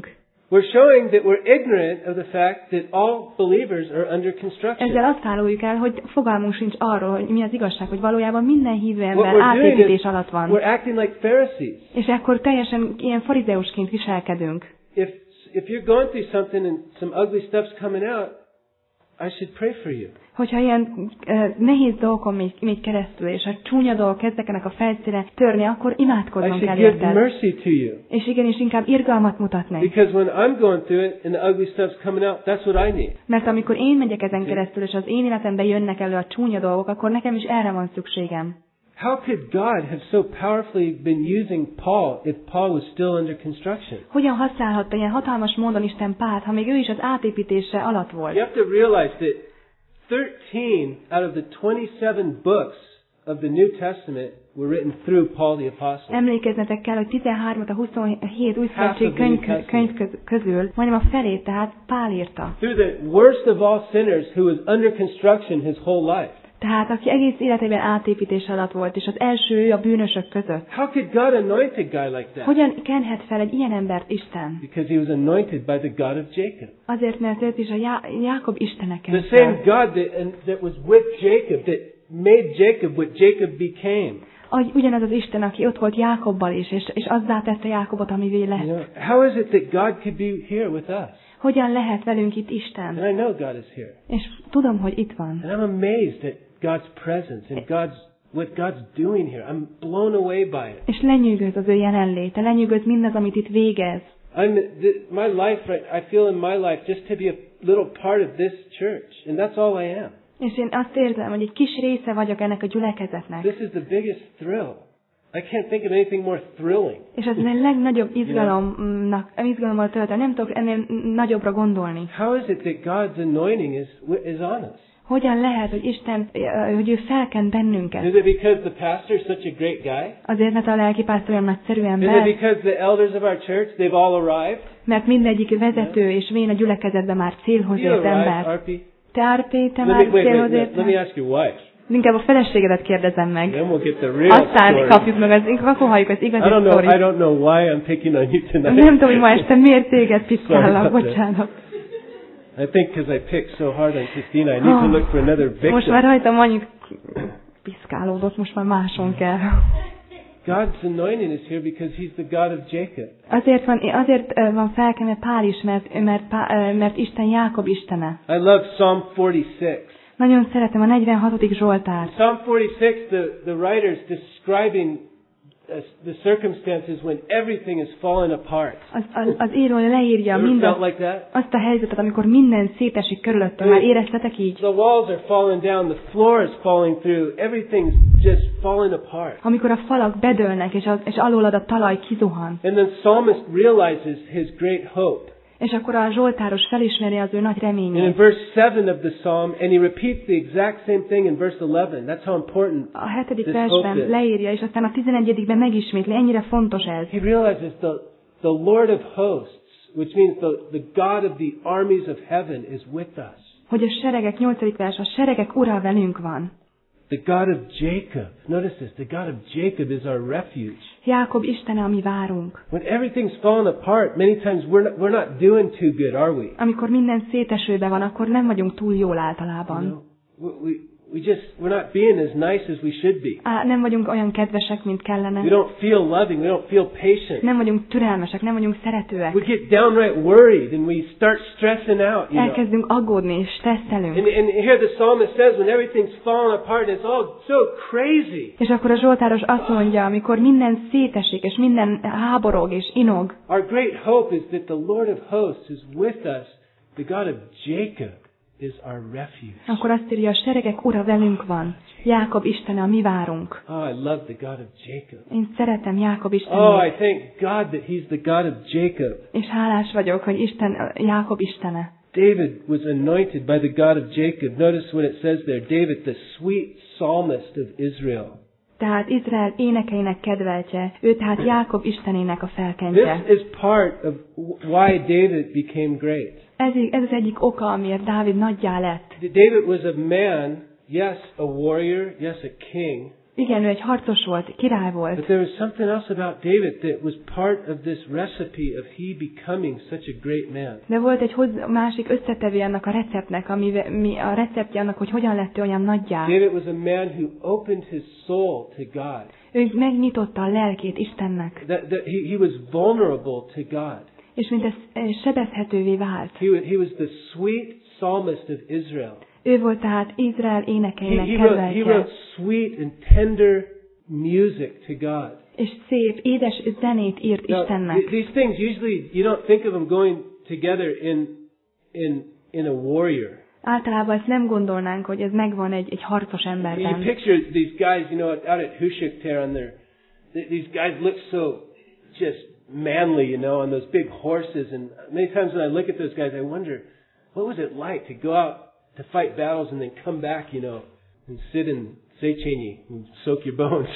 We're showing that we're ignorant of the fact that all believers are under construction. Ezzel azt áruljuk el, hogy fogalmunk sincs arról, hogy mi az igazság, hogy valójában minden hívő What ember we're doing átépítés is alatt van. we're acting like Pharisees. És akkor teljesen ilyen farizeusként viselkedünk. If if you're going through something and some ugly stuff's coming out, I should pray for you. Hogyha ilyen uh, nehéz dolgokon megy, megy keresztül, és a csúnya dolgok kezdenek a felszíre törni, akkor I imádkoznom kell should give érted. mercy to you. És igenis inkább irgalmat mutatni. Because when I'm going through it and the ugly stuff's coming out, that's what I need. Mert amikor én megyek ezen keresztül, és az én életemben jönnek elő a csúnya dolgok, akkor nekem is erre van szükségem. How could God have so powerfully been using Paul if Paul was still under construction? Hogyan használhatta ilyen hatalmas módon Isten Pált, ha még ő is az átépítése alatt volt? You have to realize that thirteen out of the twenty-seven books of the New Testament were written through Paul the Apostle. Emlékeznetek kell, hogy tizenhármat a huszonhét új Half szövetség of the könyv, New Testament. könyv köz- közül, majdnem a felét, tehát Pál írta. Through the worst of all sinners who was under construction his whole life. Tehát aki egész életében átépítés alatt volt, és az első ő a bűnösök között. How could God anoint a guy like that? Hogyan kenhet fel egy ilyen embert Isten? Because he was anointed by the God of Jacob. Azért, mert őt is a Já- Jákob Istenek The kent same fel. God that, and, that was with Jacob, that made Jacob what Jacob became. Ahogy ugyanaz az Isten, aki ott volt Jákobbal is, és, és azzá tette Jákobot, amivé You lett. know, how is it that God could be here with us? Hogyan lehet velünk itt Isten? And I know God is here. És tudom, hogy itt van. And I'm amazed at God's presence and God's what God's doing here. I'm blown away by it. És lenyűgöz az ő jelenléte, lenyűgöz mindaz, amit itt végez. I'm the, my life right I feel in my life just to be a little part of this church, and that's all I am. És én azt érzem, hogy egy kis része vagyok ennek a gyülekezetnek. This is the biggest thrill. I can't think of anything more thrilling. És ez a legnagyobb izgalomnak, izgalommal tölt el. Nem tudok ennél nagyobbra gondolni. How is it that God's anointing is is on us? Hogyan lehet, hogy Isten, hogy ő felkent bennünket? Is it because the pastor is such a great guy? Azért, mert a lelkipásztor olyan nagyszerű Is it ember, because the elders of our church, they've all arrived? mert mindegyik vezető és vén a gyülekezetben már célhoz You ért arrived, ember. Arpi? Te Árpi, te Let me, már wait, wait, célhoz wait, let me értél? ask your wife. Inkább a feleségedet kérdezem meg. Then we'll get the real Aztán story. kapjuk meg az, akkor halljuk az I igazi don't know. I sztorit. don't know why I'm picking on you tonight. Nem tudom, hogy ma este miért téged piszkállak, Sorry about that. bocsánat. I think because I picked so hard on Christina, I need to look for another victim. Most már rajtam annyit piszkálódott, most már máson kell. God's anointing is here because He's the God of Jacob. Azért van, azért ö, van felkenve Pál is, mert, mert, Pá- ö, mert Isten Jákob Istene. I love Psalm forty-six. Nagyon szeretem a negyvenhatodik Zsoltárt. Psalm forty-six, the, the writer's describing uh, the circumstances when everything is falling apart. Az, az, az író leírja Ever mindazt, felt like that? azt a helyzetet, amikor minden szétesik körülöttünk. Már éreztetek így? The walls are falling down, the floor is falling through, everything's just falling apart. Amikor a falak bedőlnek, és, az, és alólad a talaj kizuhan. And the psalmist realizes his great hope. És akkor a Zsoltáros felismeri az ő nagy And in reményét. verse seven of the psalm, and he repeats the exact same thing in verse eleven. That's how important A hetedik this hope versben is. leírja, és aztán a tizenegyedikben megismétli. Ennyire fontos ez. He realizes the, the Lord of hosts, which means the, the God of the armies of heaven, is with us. Hogy a seregek, nyolcadik vers, a seregek ura velünk van. The God of Jacob. Notice this. The God of Jacob is our refuge. Jákob Istene, ami várunk. When everything's falling apart, many times we're not, we're not doing too good, are we? Amikor minden szétesőbe van, akkor nem vagyunk túl jól You általában. know, we, we, we just, we're not being as nice as we should be. Á, nem vagyunk olyan kedvesek, mint kellene. We don't feel loving. We don't feel patient. Nem vagyunk türelmesek, nem vagyunk szeretőek. We get downright worried and we start stressing out, you know. Elkezdünk aggódni és stresszelünk. And, and here the psalmist says when everything's falling apart and it's all so crazy, És akkor a Zsoltáros azt mondja, amikor minden szétesik, és minden háborog és inog, our great hope is that the Lord of hosts is with us. The God of Jacob is our refuge. akkor azt írja, a seregek ura velünk van. Jákob Istene, a mi várunk. Oh, I love the God of Jacob. Én szeretem Jákob Oh, I Istenét, thank God that He's the God of Jacob. és hálás vagyok, hogy Isten, Jákob Istene. David was anointed by the God of Jacob. Notice what it says there. David, the sweet psalmist of Israel. Tehát Izrael énekeinek kedveltje, ő tehát Jákob Istenének a felkentje. This is part of why David became great. Ez, ez az egyik oka, amiért Dávid nagyjá lett. David was a man, yes, a warrior, yes, a king, Igen, ő egy harcos volt, király volt. But there was something else about David that was part of this recipe of he becoming such a great man. De volt egy hoz, másik összetevő annak a receptnek, ami mi a receptje annak, hogy hogyan lett ő olyan nagyjá. David was a man who opened his soul to God. Ő megnyitotta a lelkét Istennek. That, that he, he was vulnerable to God. És mint ez sebezhetővé vált. He was, he was the sweet psalmist of Israel. Ő volt tehát Izrael énekeinek he, he, wrote, he kedveltje. wrote sweet and tender music to God. És szép, édes zenét írt Now, Istennek. th- these things usually you don't think of them going together in in in a warrior. Általában ezt nem gondolnánk, hogy ez megvan egy, egy harcos You emberben. picture these guys, you know, out at Hushakter on their, th- these guys look so just manly, you know, on those big horses. And many times when I look at those guys, I wonder, what was it like to go out to fight battles and then come back, you know, and sit in Széchenyi and soak your bones.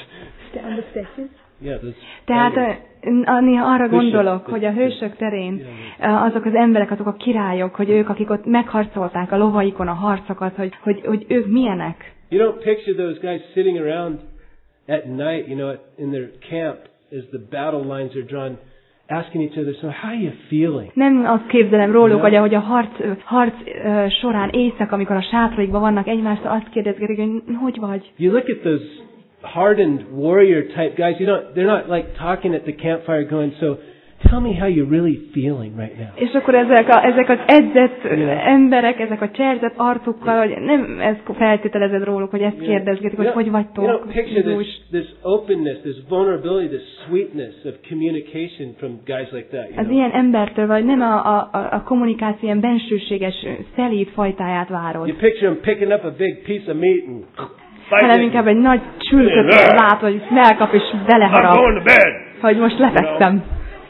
Yeah, those Tehát fighters. néha arra Hősök, gondolok, hogy a hősök. hősök terén azok az emberek, azok a királyok, hogy ők, akik ott megharcolták a lovaikon a harcokat, hogy, hogy, hogy ők milyenek. You don't picture those guys sitting around at night, you know, in their camp as the battle lines are drawn, asking each other, so how are you feeling? Nem azt képzelem róluk, Ja. hogy ahogy a harc, harc uh, során éjszaka, amikor a sátraikban vannak egymástól, azt kérdezgetik, hogy hogy vagy? You look at those hardened warrior type guys, you don't, they're not like talking at the campfire going, so tell me how you're really feeling right now. És akkor ezek, a, ezek az edzett Yeah. emberek, ezek a cserzett arcukkal, hogy nem ez feltételezed róluk, hogy ezt kérdezgetik, hogy You hogy don't, vagytok. you don't picture Jézus. this, this openness, this vulnerability, this sweetness of communication from guys like that. You Az know? ilyen embertől, vagy nem a, a, a kommunikáció ilyen bensőséges, szelíd fajtáját várod, You picture them picking up a big piece of meat and hanem fighting. inkább egy nagy csülköt lát, hogy felkap és I'm beleharap, going to bed. hogy most lefektem.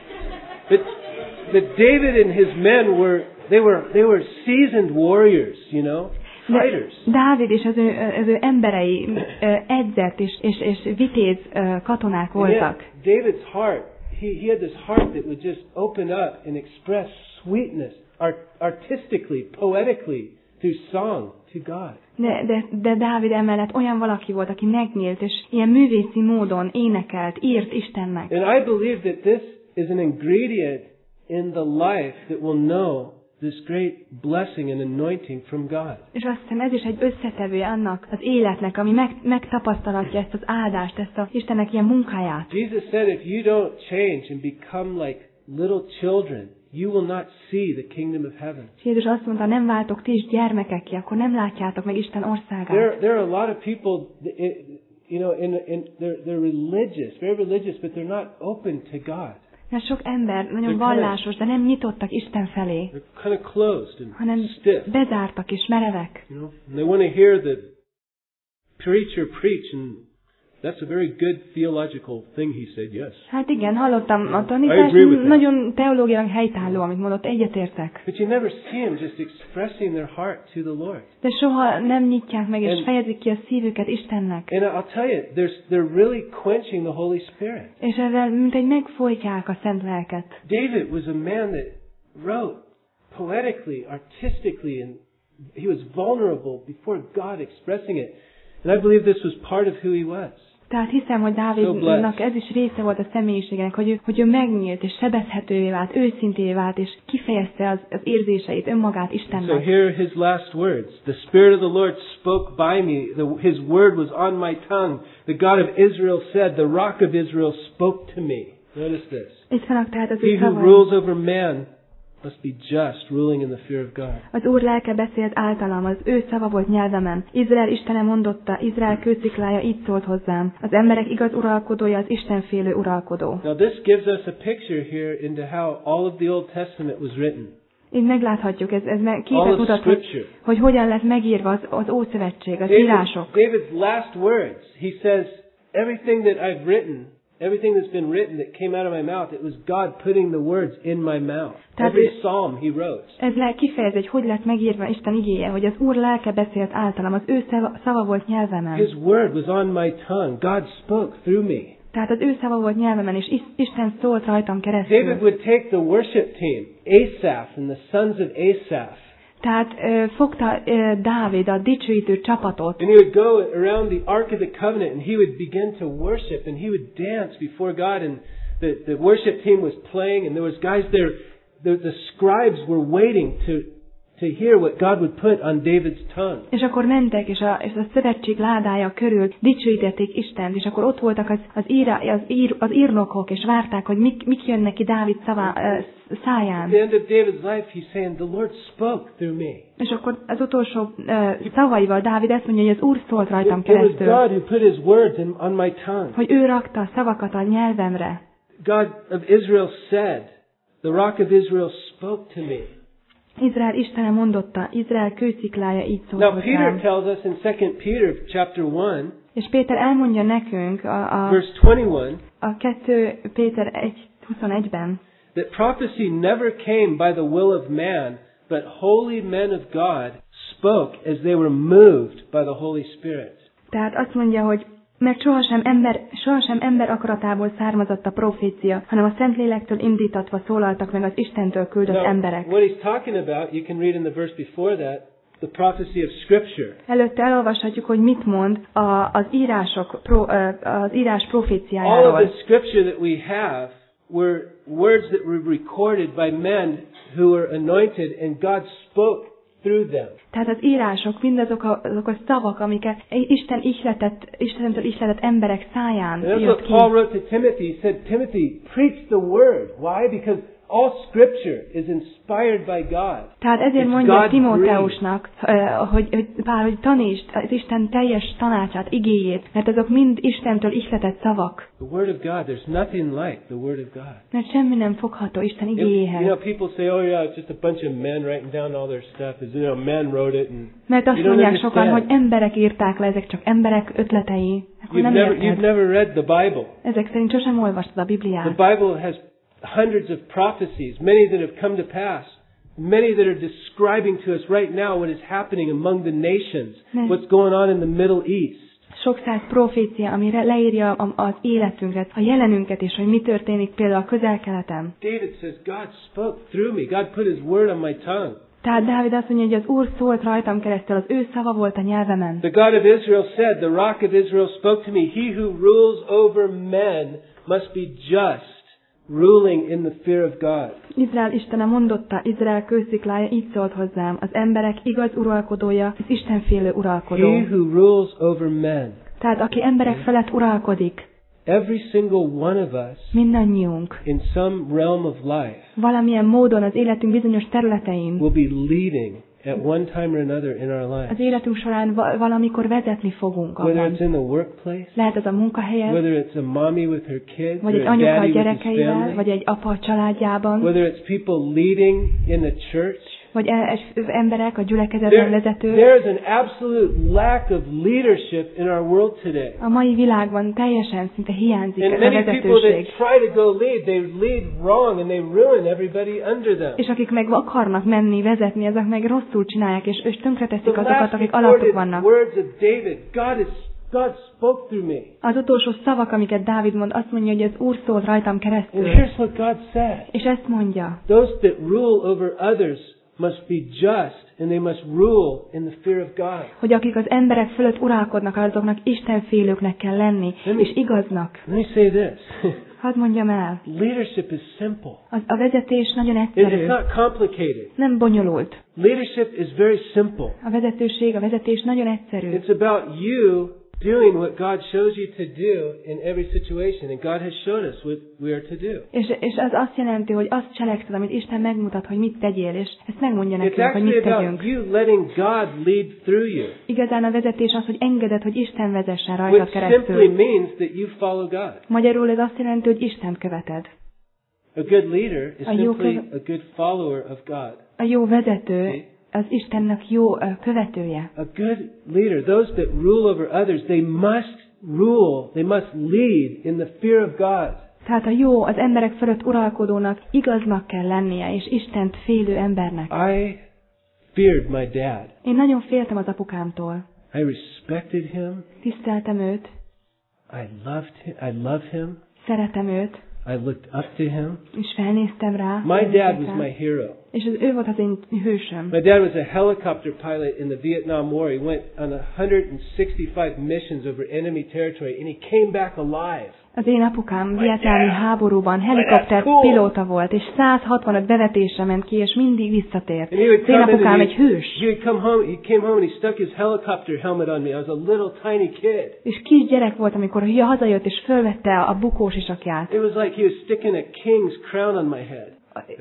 But, but David and his men were they were they were seasoned warriors, you know, De fighters. Dávid és az ő, az ő emberei ö, edzett és, és, és vitéz ö, katonák And yet, voltak. David's heart, he, he had this heart that would just open up and express sweetness art, artistically, poetically, through song to God. De, de, de Dávid emellett olyan valaki volt, aki megnyílt, és ilyen művészi módon énekelt, írt Istennek. And I believe that this is an ingredient in the life that will know this great blessing and anointing from God. És azt hiszem, ez is egy összetevője annak az életnek, ami meg, megtapasztalatja ezt az áldást, ezt a Istennek ilyen munkáját. Jesus said, if you don't change and become like little children, you will not see the kingdom of heaven. És Jézus azt mondta, nem váltok ti is gyermekek ki, akkor nem látjátok meg Isten országát. There, there are a lot of people, you know, in, in, they're, they're religious, very religious, but they're not open to God. Mert sok ember nagyon They're vallásos, de nem nyitottak Isten felé, They're kind of closed and hanem stiff, bezártak és merevek. you know. And they want to hear the preacher preach, and that's a very good theological thing, he said, yes. Hát igen, hallottam a I tanítást, agree with that. nagyon teológiailag helytálló, amit mondott, egyetértek. But you never see them just expressing their heart to the Lord. De soha nem nyitják meg és And- fejezik ki a szívüket Istennek. And I'll tell you, there's, they're really quenching the Holy Spirit. És ezzel mint egy megfojtják a szent lelket. David was a man that wrote poetically, artistically, and he was vulnerable before God expressing it. And I believe this was part of who he was. Tehát hiszem, hogy So Dávidnak blessed. ez is része volt a személyiségének, hogy ő, hogy ő megnyílt és sebezhetővé vált, őszintévé vált, és kifejezte az, az érzéseit, önmagát So Istennek. here are his last words. The Spirit of the Lord spoke by me. The, his word was on my tongue. The God of Israel said, the Rock of Israel spoke to me. Notice this. Itt vannak tehát az He ő who szavai. rules over man must be just, ruling in the fear of God. Az Úr lelke beszélt általam, az ő szava volt nyelvemen. Izrael Istene mondotta, Izrael kősziklája így szólt hozzám. Az emberek igaz uralkodója, az Istenfélő uralkodó. Now this gives us a picture here into how all of the Old Testament was written. Így megláthatjuk, ez, ez me- All képet of mutat, hogy, Scripture. hogy hogyan lett megírva az, az Ószövetség, az David, írások. David's last words, he says, everything that I've written, everything that's been written that came out of my mouth, it was God putting the words in my mouth. Tehát Every ő- psalm he wrote. Ez le kifejez, hogy hogy lett megírva Isten igéje, hogy az Úr lelke beszélt általam, az ő szava, szava volt nyelvemen. His word was on my tongue. God spoke through me. Tehát az ő szava volt nyelvemen, és Is- Isten szólt rajtam David keresztül. would take the worship team, Asaph and the sons of Asaph. Tehát ö, fogta ö, Dávid a dicsőítő csapatot, And he would go around the Ark of the Covenant and he would begin to worship and he would dance before God, and the, the worship team was playing and there was guys there, the, the scribes were waiting to to hear what God would put on David's tongue. és akkor mentek, és a, és a szövetség ládája körül dicsőítették Istent, és akkor ott voltak az, az, íra, az, ír, az írnokok, és várták, hogy mik, mik jönnek ki Dávid szavá, uh, száján. At the end of David's life, he's saying, the Lord spoke through me. És akkor az utolsó uh, szavaival Dávid ezt mondja, hogy az Úr szólt rajtam It, it was keresztül, God who put His words in, on my tongue. hogy ő rakta a szavakat a nyelvemre. God of Israel said, the Rock of Israel spoke to me. Izrael Istene mondotta, Izrael kősziklája így szólt Now Peter hozzám. tells us in Second Peter chapter one, És Péter elmondja nekünk a, a, verse twenty-one, a kettő Péter egy huszonegyben, that prophecy never came by the will of man, but holy men of God spoke as they were moved by the Holy Spirit. tehát azt mondja, hogy mert sohasem ember, sohasem ember akaratából származott a profécia, hanem a Szentlélektől indítatva szólaltak meg az Istentől küldött Now, emberek. what he's talking about, you can read in the verse before that, the prophecy of Scripture. Előtte elolvashatjuk, hogy mit mond a, az írások, pro, az írás All of proféciájáról. the Scripture that we have were words that were recorded by men who were anointed, and God spoke through them. Tehát az írások mindazok a, azok a szavak, amiket Isten ihletett, Istentől ihletett emberek száján And that's jött what ki. Paul wrote to Timothy. He said, Timothy, preach the word. Why? Because all Scripture is inspired by God. Tehát ezért It's mondja God Timóteusnak, hogy, hogy Pál, hogy tanítsd az Isten teljes tanácsát, igéjét, mert azok mind Istentől ihletett szavak. The Word of God, there's nothing like the Word of God. Mert semmi nem fogható Isten You, you igéjéhez. know, people say, oh yeah, it's just a bunch of men writing down all their stuff. It's, you know, men wrote it. And Mert azt you don't mondják sokan, hogy understand. emberek írták le, ezek csak emberek ötletei. Akkor You've nem never, you've érted. never read the Bible. Ezek szerint sosem olvastad a The Bibliát. Bible has hundreds of prophecies, many that have come to pass, many that are describing to us right now what is happening among the nations, Ne. what's going on in the Middle East. Sok száz profécia, amire leírja a- az életünket, a jelenünket, és hogy mi történik például a Közel-Keleten. David says, God spoke through me. God put His word on my tongue. Tehát Dávid azt mondja, hogy az Úr szólt rajtam keresztül, az ő szava volt a nyelvemen. The God of Israel said, the Rock of Israel spoke to me, He who rules over men must be just, ruling in the fear of God. Izrael Istene mondotta, Izrael kősziklája így szólt hozzám, az emberek igaz uralkodója, az Istenfélő uralkodó. He who rules over men. Tehát aki emberek felett uralkodik, Every single one of us, mindannyiunk, in some realm of life, valamilyen módon az életünk bizonyos területein, will be leading at one time or another in our lives. az életünk során va- valamikor vezetni fogunk Whether abban. it's in the workplace, Lehet ez a munkahelyen, whether it's a mommy with her kids, vagy or egy a anyuka a daddy with his gyerekeivel, family, vagy egy apa a családjában, whether it's people leading in the church. vagy e- es- emberek a gyülekezetben There, vezetők. there's an absolute lack of leadership in our world today. A mai világban teljesen szinte hiányzik And ez a many people that vezetőség. try to go lead, they lead wrong and they ruin everybody under them. És akik meg akarnak menni, vezetni, ezek meg rosszul csinálják, és, és tönkreteszik The azokat, last akik alattuk recorded vannak. words of David, God is God spoke through me. Az utolsó szavak, amiket Dávid mond, azt mondja, hogy az Úr szólt rajtam And keresztül. here's what God said. És ezt mondja, Those that rule over others must be just, and they must rule in the fear of God. hogy akik az emberek fölött uralkodnak, azoknak istenfélőknek kell lenni, Let me- és igaznak. Let me say this. Hadd mondjam el, Leadership is simple. az, a vezetés nagyon It- egyszerű, It's not complicated. nem bonyolult. Leadership is very simple. A vezetőség, a vezetés nagyon egyszerű. It's about you doing what God shows you to do in every situation, and God has shown us what we are to do. És, és az azt jelenti, hogy azt cselekszed, amit Isten megmutat, hogy mit tegyél, és ezt megmondja It's nekünk, hogy actually mit about tegyünk. you letting God lead through you, Igazán a vezetés az, hogy engeded, hogy Isten vezessen rajtad which simply keresztül. means that you follow God. Magyarul ez azt jelenti, hogy Istent követed. A good leader is A jó simply köve- a good follower of God. A jó vezető az Istennek jó ö, követője. A good leader, those that rule over others, they must rule, they must lead in the fear of God. Tehát a jó, az emberek fölött uralkodónak igaznak kell lennie, és Istent félő embernek. I feared my dad. Én nagyon féltem az apukámtól. I respected him. Tiszteltem őt, I loved him. I love him. szeretem őt, I looked up to him. És felnéztem rá. My dad was my hero. És az ő volt az én hősöm. My dad was a helicopter pilot in the Vietnam War. He went on one hundred sixty-five missions over enemy territory, and he came back alive. Az én apukám vietnámi háborúban helikopter pilóta volt, és száz hatvanöt bevetésre ment ki, és mindig visszatért. Az én apukám egy hős. He would come home, he came home and he stuck his helicopter helmet on me. I was a little tiny kid. És kis gyerek volt, amikor hazajött, és fölvette a bukós isakját. It was like he was sticking a king's crown on my head.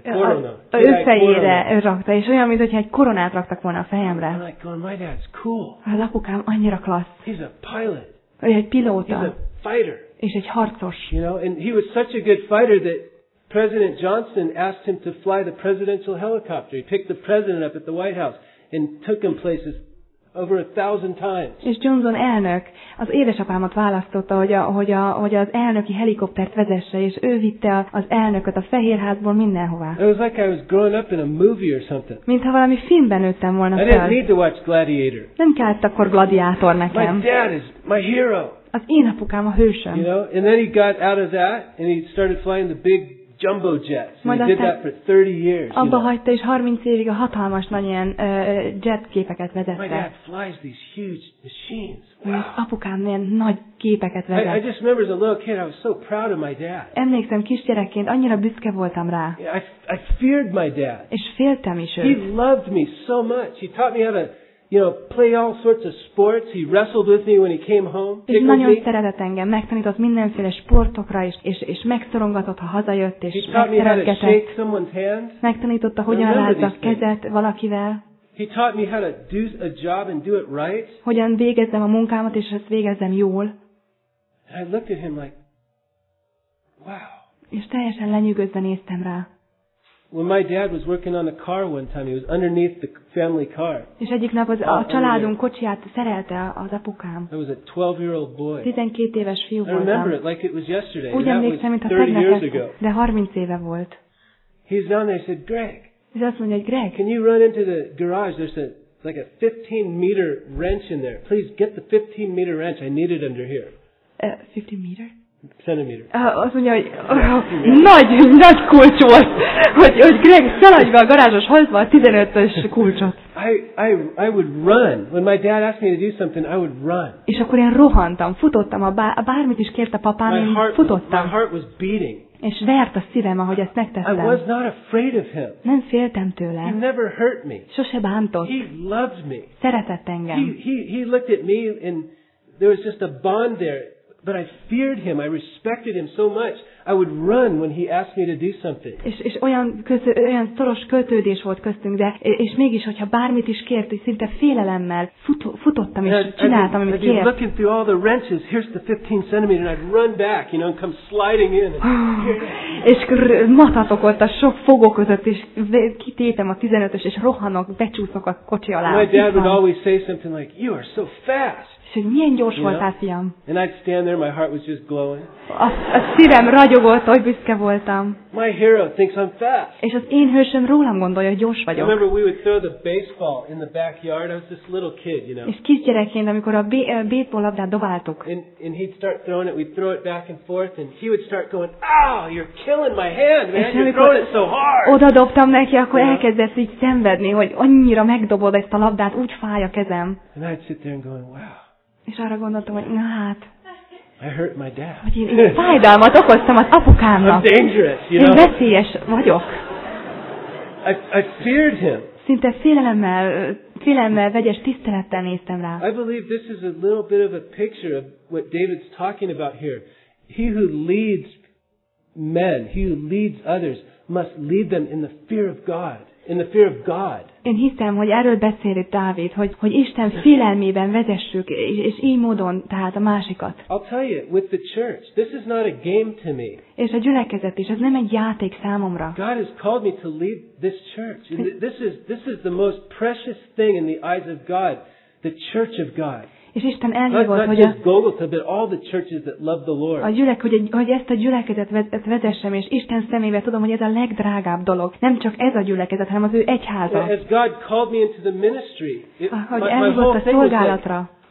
A ő fejére rakta, és olyan, mintha egy koronát raktak volna a fejemre. I'm like going, my dad's cool. Az apukám annyira klassz. He's a pilot. Ő egy pilóta. He's a fighter. És egy harcos. You know, and he was such a good fighter that President Johnson asked him to fly the presidential helicopter. He picked the president up at the White House and took him places over a thousand times. És Johnson elnök az édesapámat választotta, hogy, a, hogy, a, hogy az elnöki helikoptert vezesse, és ő vitte az elnököt a Fehérházból mindenhová. It was like I was growing up in a movie or something. Mintha valami filmben nőttem volna fel. I didn't need to watch Gladiator. Nem kellett akkor gladiátor nekem. My dad is my hero. Az én apukám a hősöm. You know, and then he got out of that and he started flying the big jumbo jets. And he did that for thirty years. Abba hagyta, és harminc évig a hatalmas nagy ilyen uh, jet képeket vezette. My dad flies these huge machines. Wow. És apukám ilyen nagy képeket vezet. I, I just remember as a little kid, I was so proud of my dad. Emlékszem, kisgyerekként annyira büszke voltam rá. I, I feared my dad. És féltem is őt. He loved me so much. He taught me how to, you know, play all sorts of sports. He wrestled with me when he came home. És nagyon szeretett engem, megtanított mindenféle sportokra, és, és, és megszorongatott, ha hazajött, és megszeretgetett. Megtanította, hogyan rázzak kezet valakivel. He taught me how to do a job and do it right. Hogyan végezzem a munkámat, és ezt végezzem jól. And I looked at him like, wow. És teljesen lenyűgözve néztem rá. When my dad was working on a car one time, he was underneath the family car. És egyik nap az, a családunk kocsiját szerelte az apukám. I was a twelve-year-old boy. tizenkét éves fiú I voltam. remember it like it was yesterday. Úgy emlékszem, mint a tegnap, de harminc éve volt. He's down there and said, Greg. És azt mondja, hogy Greg. Can you run into the garage? There's a like a fifteen meter wrench in there. Please get the fifteen meter wrench. I need it under here. Uh, fifteen meter? Centimeter. Uh, azt mondja, hogy uh, nagy, nagy kulcs volt, hogy, hogy Greg, szaladj be a garázsos holtba a tizenötös kulcsot. I, I, I would run. When my dad asked me to do something, I would run. És akkor én rohantam, futottam, a bár, bármit is kérte papám, én futottam. My heart was beating. És vert a szívem, ahogy ezt megtettem. I was not afraid of him. Nem féltem tőle. He never hurt me. Sose bántott. He loved me. Szeretett engem. He, he, he looked at me and there was just a bond there. But I feared him. I respected him so much. I would run when he asked me to do something. És, és olyan, közö, olyan szoros kötődés volt köztünk, de és mégis, hogyha bármit is kért, hogy szinte félelemmel fut, futottam és and csináltam, amit kért. I'd be looking through all the wrenches. Here's the fifteen centimeter, and I'd run back, you know, and come sliding in. És matatok ott a sok fogó között, és kitépem a tizenötös, és rohanok, becsúszok a kocsi alá. My dad would always say something like, "You are so fast." És hogy milyen gyors voltál, fiam. And I'd stand there, my heart was just glowing. A, a szívem ragyogott, hogy büszke voltam. My hero thinks I'm fast. És az én hősöm rólam gondolja, hogy gyors vagyok. I remember we would throw the baseball in the backyard. I was this little kid, you know. És kisgyerekként, amikor a baseball labdát dobáltuk. And, and he'd start throwing it, we'd throw it back and forth, and he would start going, "Ow, you're killing my hand, man! You're throwing it so hard." Oda dobtam neki, akkor elkezdett így szenvedni, hogy annyira megdobod ezt a labdát, úgy fáj a kezem. And I'd sit there and going, wow. És arra gondoltam, hogy na hát, I hurt my dad. hogy én, én fájdalmat okoztam az apukámnak. I'm dangerous, you know. Én veszélyes vagyok. I, I feared him. Szinte félelemmel, félelemmel vegyes tisztelettel néztem rá. I believe this is a little bit of a picture of what David's talking about here. He who leads men, he who leads others, must lead them in the fear of God. In the fear of God. Én hiszem, hogy erről beszél itt Dávid, hogy, hogy Isten félelmében vezessük, és, és így módon tehát a másikat. I'll tell you, with the church, this is not a game to me. És a gyülekezet is, ez nem egy játék számomra. God has called me to lead this church. And this is this is the most precious thing in the eyes of God, the church of God. És Isten elhívott, not, not hogy just a, Golgotha, but all the churches that love the Lord. A gyülek, hogy, hogy ezt a gyülekezetet vezessem, és Isten szemébe tudom, hogy ez a legdrágább dolog. Nem csak ez a gyülekezet, hanem az ő egyháza. As God called me into the ministry, it, hogy my, my elhívott whole a thing was szolgálatra. like,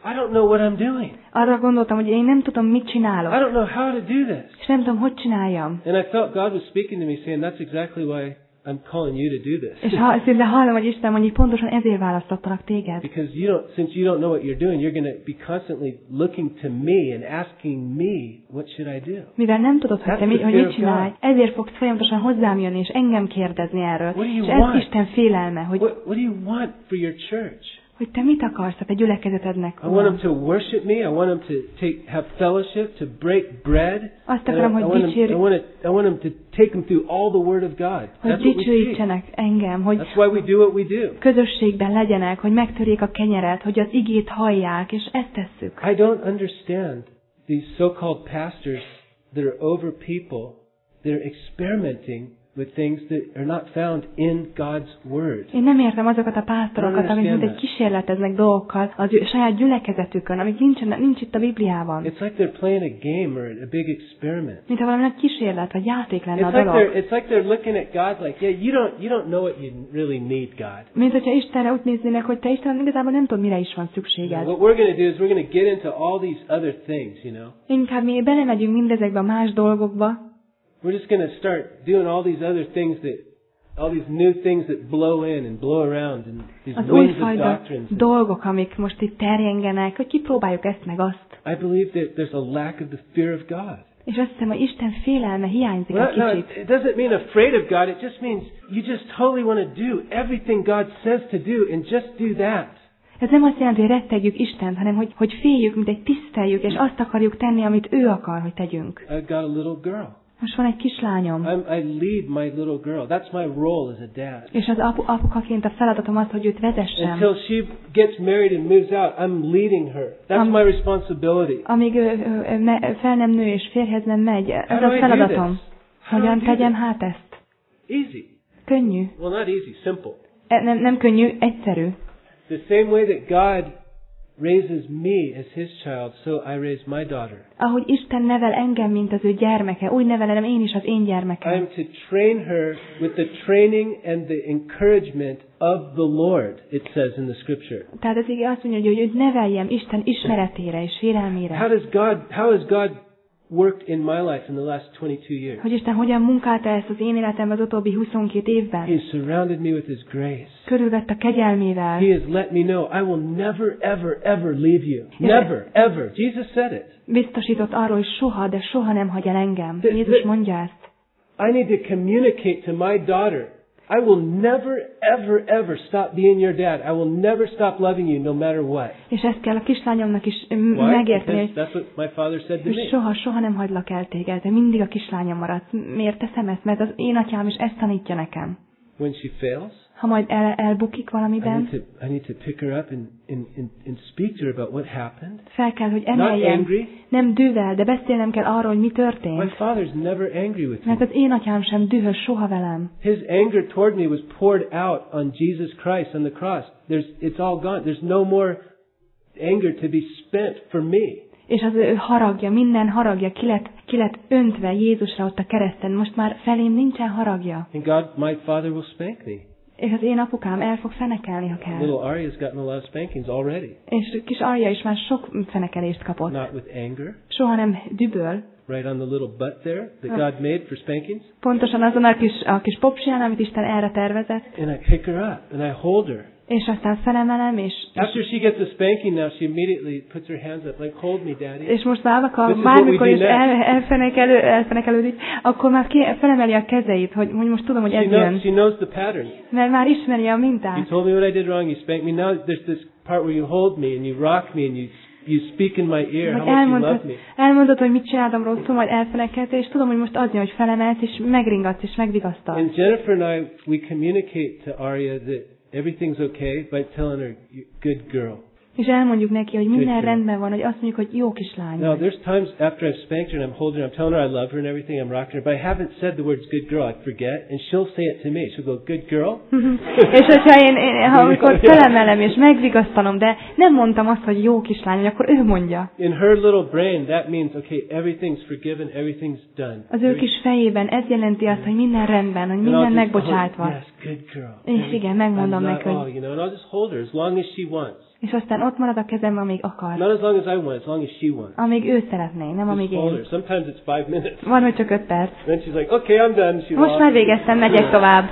I don't know what I'm doing. Arra gondoltam, hogy én nem tudom, mit csinálok. I don't know how to do this. És nem tudom, hogy csináljam. And I felt God was speaking to me saying, that's exactly why I'm calling you to do this. És ha, szinte hallom, hogy Isten mondja, pontosan ezért választottalak téged. Because you don't, since you don't know what you're doing, you're going to be constantly looking to me and asking me, what should I do? Mivel nem tudod, hogy te mit, hogy mit csinálj, ezért fogsz folyamatosan hozzám jönni, és engem kérdezni erről. És ez Isten félelme, hogy what, what do you want for your church? hogy te mit akarsz a te gyülekezetednek? I want them to worship me. I want them to take, have fellowship, to break bread. Azt akarom, hogy dicsérj. I want to, I want them to take them through all the Word of God. Hogy dicsőítsenek engem, hogy That's why we do what we do. közösségben legyenek, hogy megtörjék a kenyeret, hogy az igét hallják, és ezt tesszük. I don't understand these so-called pastors that are over people that are experimenting with things that are not found in God's Word. Én nem értem azokat a pásztorokat, akik mint egy kísérleteznek dolgokkal az ő saját gyülekezetükön, amik nincsen, nincs itt a Bibliában. It's like they're playing a game or a big experiment. Mint ha valami nagy kísérlet vagy játék lenne It's a like dolog. they're, it's like they're looking at God like, yeah, you don't, you don't know what you really need, God. Mint hogyha Istenre úgy néznének, hogy te Isten igazából nem tudod, mire is van szükséged. What we're going to do is we're going to get into all these other things, you know. Inkább mi belemegyünk mindezekbe a más dolgokba. We're just going to start doing all these other things that, all these new things that blow in and blow around and these Az winds of újfajta doctrines. dolgok, amik most itt terjengenek, hogy kipróbáljuk ezt meg azt. I believe that there's a lack of the fear of God. És azt hiszem, hogy Isten félelme hiányzik Well, egy no, kicsit. it doesn't mean afraid of God. It just means you just totally want to do everything God says to do and just do that. Ez nem azt jelenti, hogy rettegjük Istent, hanem hogy, hogy féljük, mint egy tiszteljük, és azt akarjuk tenni, amit ő akar, hogy tegyünk. I've got a little girl. Most van egy kislányom. I'm, I lead my little girl. That's my role as a dad. És az apu, apukaként a feladatom az, hogy őt vezessem. Until she gets married and moves out, I'm leading her. That's Am, my responsibility. Amíg ő, ő, me, fel nem nő és férjhez nem megy, ez a feladatom. Hogyan tegyem hát ezt? Easy. Könnyű. Well, not easy, simple. E, nem, nem könnyű, egyszerű. The same way that God raises me as His child, so I raise my daughter. Ahogy Isten nevel engem, mint az ő gyermeke, úgy nevelem én is az én I gyermekem. am to train her with the training and the encouragement of the Lord, it says in the Scripture. Tehát az ige azt mondja, hogy őt neveljem Isten ismeretére és félelmére. How does God, how has God worked in my life in the last twenty-two years? Hogy Isten hogyan munkálta ezt az én életemben az utóbbi huszonkét évben? He has surrounded me with His grace. Körülvett a kegyelmével. He has let me know I will never, ever, ever leave you. Never, ever. Jesus said it. Biztosított arról, hogy soha, de soha nem hagy el engem. The- Jézus the- mondja ezt. I need to communicate to my daughter. I will never, ever, ever stop being your dad. I will never stop loving you no matter what. És ezt kell a kislányomnak is m- Why? megérteni, Because hogy that's what my father said to hogy me. soha, soha nem hagylak el téged, te mindig a kislányom maradsz. Miért teszem ezt? Mert az én atyám is ezt tanítja nekem. When she fails, Ha majd el, elbukik I valamiben, need to, I need to pick her up and, and, and, and speak to her about what happened. fel kell, hogy Not emeljem. angry. Nem düvel, de beszélnem kell arról, hogy mi My történt. father's never angry with me. Mert az én atyám sem dühös soha velem. His anger toward me was poured out on Jesus Christ on the cross. There's, it's all gone. There's no more anger to be spent for me. És az ő haragja, minden haragja ki lett, ki lett öntve Jézusra ott a kereszten. Most már felém nincsen haragja. And God, my father will spank me. És az én apukám el fog fenekelni, ha kell. Little Arya's gotten a lot of spankings already. És kis Arja is már sok fenekelést kapott. Not with anger. Soha nem düböl. Right on the little butt there that God made for spankings. Pontosan azon a kis, a kis popsiján, amit Isten erre tervezett. And I pick her up and I hold her. És aztán felemelem, és, After she gets a spanking now, she immediately puts her hands up like, hold me, Daddy. és most már This akar, is what we bármikor do is next. el, elfenekelő, elfenekelődik, akkor már ki, felemeli a kezeit, hogy, hogy most tudom, hogy She ez knows, jön. she knows the pattern. Mert már ismeri a You mintát. told me what I did wrong, you spanked me. Now there's this part where you hold me and you rock me and you you speak in my ear how Vagy much you love elmondod, me. elmondod, hogy mit csináltam rosszul, majd elfenekelte, és tudom, hogy most az jön, hogy felemelsz, és megringatsz, és megvigasztalsz. And Jennifer and I, we communicate to Arya that everything's okay by telling her, "You good girl." És elmondjuk neki, hogy minden Good girl. rendben van, hogy azt mondjuk, hogy jó kislány. Now, vagy. there's times after I've spanked her and I'm holding her, I'm telling her I love her and everything, I'm rocking her, but I haven't said the words good girl. I forget, and she'll say it to me. She'll go, good girl. És hogyha én, én ha amikor felemelem és megvigasztalom, de nem mondtam azt, hogy jó kislány, vagy akkor ő mondja. In her little brain, that means, okay, everything's forgiven, everything's done. Az ő kis fejében ez jelenti azt, hogy minden rendben, hogy minden megbocsátva. Oh, yes, good girl. És igen, megmondom I'm neki, not, oh, hogy you know, and I'll just hold her as long as she wants. És aztán ott marad a kezemben, amíg akar. Not as long as I want, as long as she wants. Amíg ő szeretné, nem Just amíg hold én. her. Sometimes it's five minutes. Van, hogy csak öt perc. Then she's like, okay, I'm done. She's Most off. már végeztem, megyek tovább.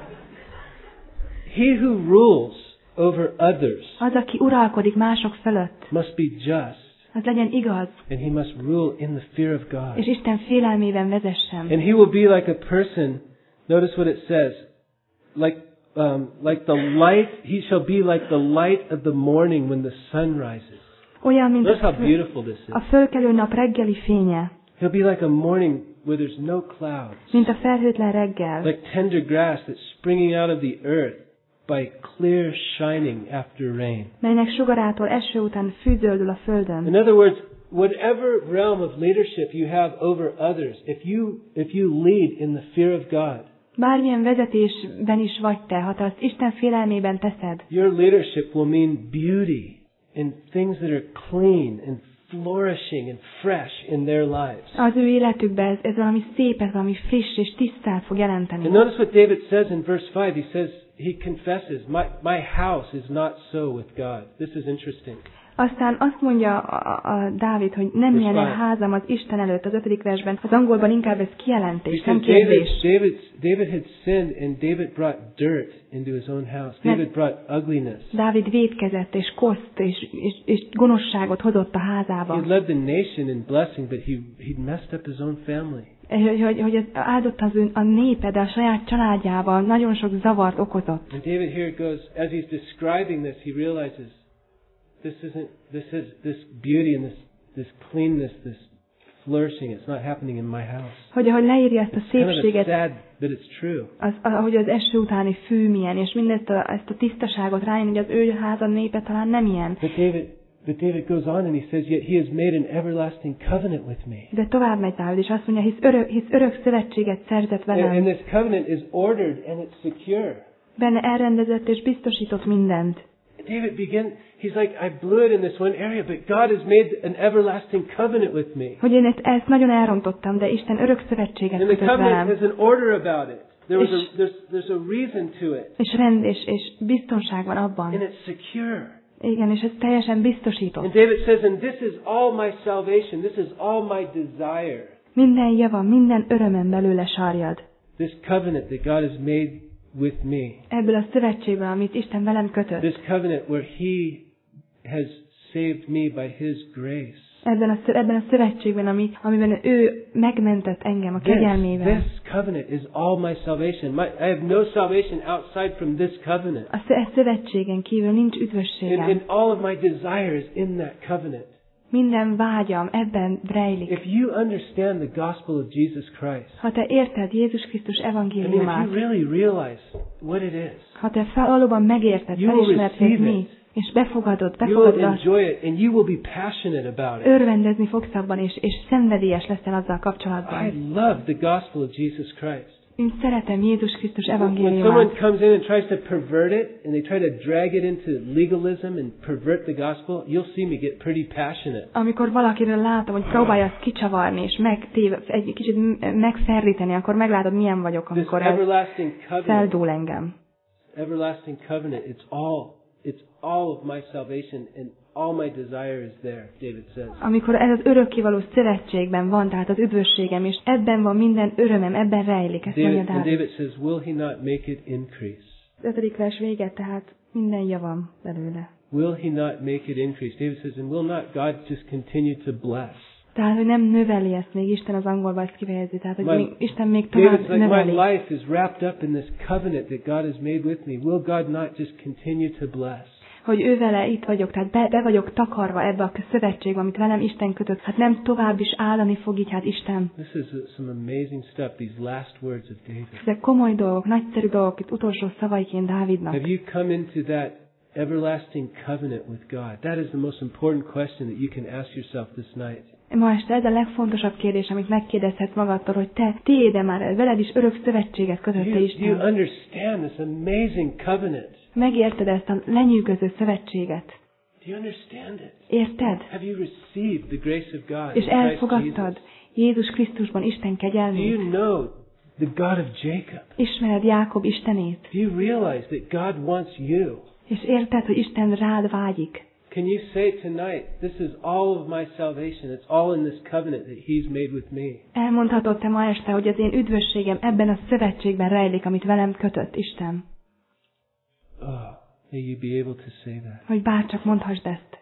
He who rules over others Az, aki uralkodik mások fölött, must be just, az legyen igaz, and he must rule in the fear of God. és Isten félelmében vezessen. And he will be like a person, notice what it says, like um, like the light, he shall be like the light of the morning when the sun rises. Olyan, mint Notice a, how beautiful this is. a fölkelő nap reggeli fénye, He'll be like a morning where there's no clouds, mint a felhőtlen reggel, like tender grass that's springing out of the earth by clear shining after rain. melynek sugarától eső után fűzöldül a földön. In other words, whatever realm of leadership you have over others, if you if you lead in the fear of God, Bármilyen vezetésben is vagy te, ha te azt Isten félelmében teszed, your leadership will mean beauty and things that are clean and flourishing and fresh in their lives. az ő életükben ez, ez valami szép, ez valami friss és tisztát fog jelenteni. And notice what David says in verse five. He says, he confesses, my, my house is not so with God. This is interesting. Aztán azt mondja a, a Dávid, hogy nem Verse ilyen a five. házam az Isten előtt, az ötödik versben. Az angolban inkább ez kijelentés, nem Because David, kérdés. David, David had sinned and David brought dirt into his own house. David brought ugliness. Dávid vétkezett, és koszt, és, és, és gonoszságot hozott a He házába. had led the nation in blessing, but he, he'd messed up his own family. Hogy, hogy, hogy ez áldotta az ön, a népe, de a saját családjával nagyon sok zavart okozott. And David here goes, as he's describing this, he realizes this isn't, this is, this beauty and this, this cleanness, this flourishing, it's not happening in my house. Hogy ahogy leírja ezt a It's kind of szépséget, sad, but it's true. az, ahogy az eső utáni fű milyen, és mindezt a, ezt a tisztaságot rájön, hogy az ő háza népe talán nem ilyen. But David, but David goes on and he says, yet he has made an everlasting covenant with me. De tovább megy Dávid, és azt mondja, hisz örök, hisz örök szövetséget szerzett And, and velem. this covenant is ordered and it's secure. Benne elrendezett és biztosított mindent. David begin, he's like, I blew it in this one area, but God has made an everlasting covenant with me. Hogy én ezt, ezt nagyon elrontottam, de Isten örök szövetséget And the kötött covenant velem. has an order about it. There was a, És- there's, there's a reason to it. És rend és, és biztonság van And abban. it's secure. Igen, és ez teljesen And biztosított. David says, and this is all my salvation. This is all my desire. Minden java, minden örömem belőle sarjad. This covenant that God has made with me. Ebből a szövetségből, amit Isten velem kötött. This covenant where He has saved me by His grace. Ebben a, szö- ebben a szövetségben, ami, amiben ő megmentett engem a This, kegyelmével. this covenant is all my salvation. My, I have no salvation outside from this covenant. A szö- e szövetségen kívül nincs And, üdvösségem. and all of my desires in that covenant. Minden vágyam ebben rejlik. If you understand the gospel of Jesus Christ, Ha te érted Jézus Krisztus I mean, if evangéliumát, you really realize what it is, ha te fel, valóban megérted, You will felismered, hogy receive mi, it. és befogadod, you will befogadod azt, enjoy it and you will be passionate about it. örvendezni fogsz abban, és, és szenvedélyes leszel azzal I kapcsolatban. love the gospel of Jesus Christ. Én szeretem Jézus Krisztus When someone evangéliumát. comes in and tries to pervert it, and they try to drag it into legalism and pervert the gospel, you'll see me get pretty passionate. Amikor valakiről látom, hogy próbálja azt kicsavarni, és megtév, egy kicsit m- megferdíteni, akkor meglátod, milyen vagyok, This amikor ez everlasting covenant, feldúl engem. everlasting covenant, it's all, it's all of my salvation and all my desire is there, David says. Amikor ez az örökkévaló szövetségben van, tehát az üdvösségem, és ebben van minden örömem, ebben rejlik, ezt mondja David, and Dávid. David says, will he not make it increase? Az ötödik vers vége, tehát minden javam belőle. Will he not make it increase? David says, and will not God just continue to bless? Tehát, hogy nem növeli ezt még Isten, az angolban ezt kifejezi, tehát, hogy My- még, Isten még David's tovább like, my növeli. life is wrapped up in this covenant that God has made with me. Will God not just continue to bless? Hogy ő vele itt vagyok, tehát be, be vagyok takarva ebbe a szövetségbe, amit velem Isten kötött. Hát nem tovább is állani fog így, hát Isten. This is uh, some amazing stuff, these last words of David. Ezek komoly dolgok, nagyszerű dolgok, itt utolsó szavaiként Dávidnak. Have you come into that everlasting covenant with God? That is the most important question that you can ask yourself this night. Ma este ez a legfontosabb kérdés, amit megkérdezhetsz magadtól, hogy te, tiéd-e már, veled is örök szövetséget Do kötötte you, do you Isten. understand this amazing covenant? Megérted ezt a lenyűgöző szövetséget? Do you understand it? Érted? Have you received the grace of God És in Christ elfogadtad Jesus? Jézus Krisztusban Isten Do kegyelmét? you know the God of Jacob? Ismered Jákob Istenét? Do you realize that God wants you? És érted, hogy Isten rád vágyik? Can you say tonight, this is all of my salvation. It's all in this covenant that He's made with me. Elmondhatod te ma este, hogy az én üdvösségem ebben a szövetségben rejlik, amit velem kötött Isten. Oh, may you be able to say that. Hogy bárcsak mondhassd ezt.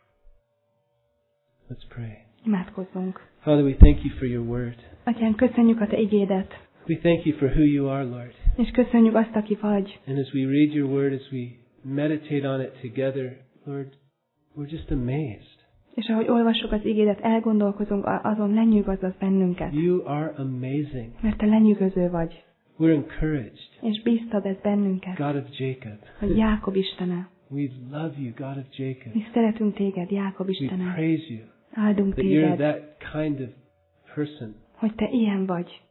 Let's pray. Imádkozzunk. Father, we thank you for your word. Atyán, köszönjük a te igédet. We thank you for who you are, Lord. És köszönjük azt, aki vagy. And as we read your word, as we meditate on it together, Lord, we're just amazed. És ahogy olvassuk az igédet, elgondolkozunk, azon lenyűgöz bennünket. You are amazing. Mert te lenyűgöző vagy. We're encouraged. És bíztad ez bennünket. God of Jacob. Hogy Jákob Istene. We love you, God of Jacob. Mi szeretünk téged, Jákob We Istene. praise you. Áldunk That you're téged. that kind of person. Hogy te ilyen vagy.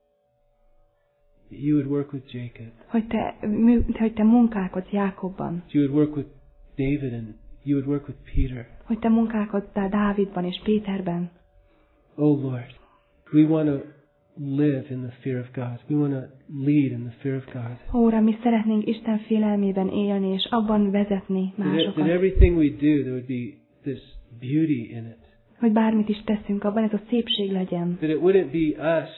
That you would work with Jacob. Hogy te, mű, hogy te munkálkodsz Jákobban. You would work with David and you would work with Peter. Hogy te munkálkodtál Dávidban és Péterben. Oh Lord, we want to live in the fear of God. We want to lead in the fear of God. Ó, Uram, mi szeretnénk Isten félelmében élni, és abban vezetni That, that másokat. everything we do, there would be this beauty in it. Hogy bármit is teszünk, abban ez a szépség legyen. That it wouldn't be us,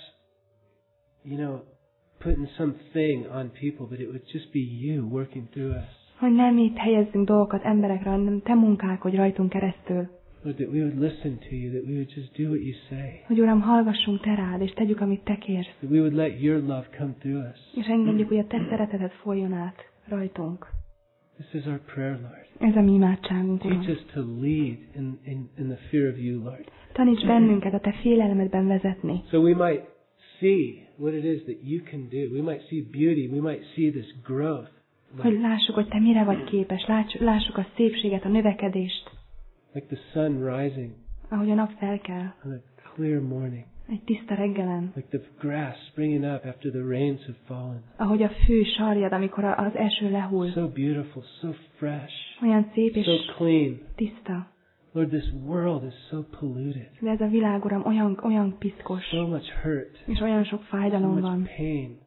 you know, putting something on people, but it would just be you working through us. Hogy nem itt helyezzünk dolgokat emberekre, hanem te munkálkodj rajtunk keresztül. Lord, that we would listen to you, that we would just do what you say. Hogy Uram, hallgassunk te rád, és tegyük, amit te kérsz. That we would let your love come through us. És engedjük, hogy a te szereteted folyjon át rajtunk. This is our prayer, Lord. Ez a mi imádságunk, Uram. Teach us to lead in, in, in the fear of you, Lord. Taníts bennünket a te félelmedben vezetni. So we might see what it is that you can do. We might see beauty. We might see this growth. Hogy lássuk, hogy te mire vagy képes. Lássuk, lássuk a szépséget, a növekedést. Like the sun rising Ahogy a nap felkel. on a clear morning. Egy tiszta reggelen. Like the grass springing up after the rains have fallen. Ahogy a fű sarjad, amikor az eső lehull. So beautiful, so fresh, Olyan szép és so clean. tiszta. Lord, this world is so polluted. De ez a világ, Uram, olyan, olyan piszkos. So much hurt. És olyan sok So fájdalom van. much pain.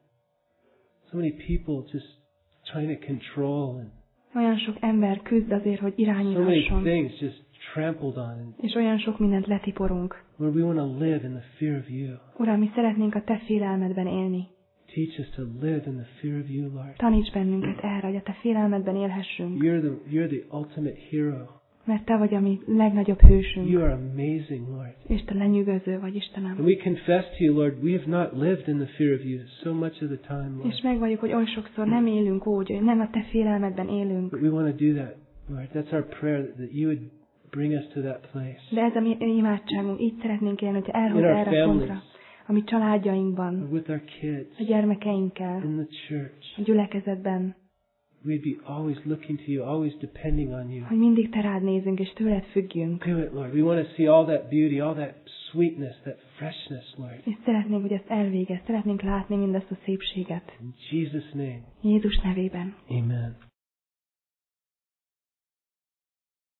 So many people just trying to control and Olyan sok ember küzd azért, hogy so many irányíthasson. things just trampled on. És olyan sok mindent letiporunk. Lord, we want to live in the fear of you. Uram, mi szeretnénk a te félelmedben élni. Teach us to live in the fear of you, Lord. Taníts bennünket erre, hogy a te félelmedben élhessünk. You're the, you're the ultimate hero. Mert te vagy a mi legnagyobb hősünk. You are amazing, Lord. És te lenyűgöző vagy, Istenem. And we confess to you, Lord, we have not lived in the fear of you so much of the time, Lord. És megvalljuk, hogy oly sokszor nem élünk úgy, hogy nem a te félelmedben élünk. But we want to do that, Lord. That's our prayer, that you would bring us to that place. De ez a mi imádságunk, így szeretnénk élni, hogy te elhozz In our erre a pontra. families. A mi családjainkban, With our kids, a gyermekeinkkel, in the church. a gyülekezetben, We'd be always looking to you, always depending on you. hogy mindig te rád nézünk, és tőled függjünk. Do it, Lord. We want to see all that beauty, all that sweetness, that freshness, Lord. És szeretnénk, hogy ezt elvégezz, szeretnénk látni mindezt a szépséget. In Jesus' name, Jézus nevében. amen.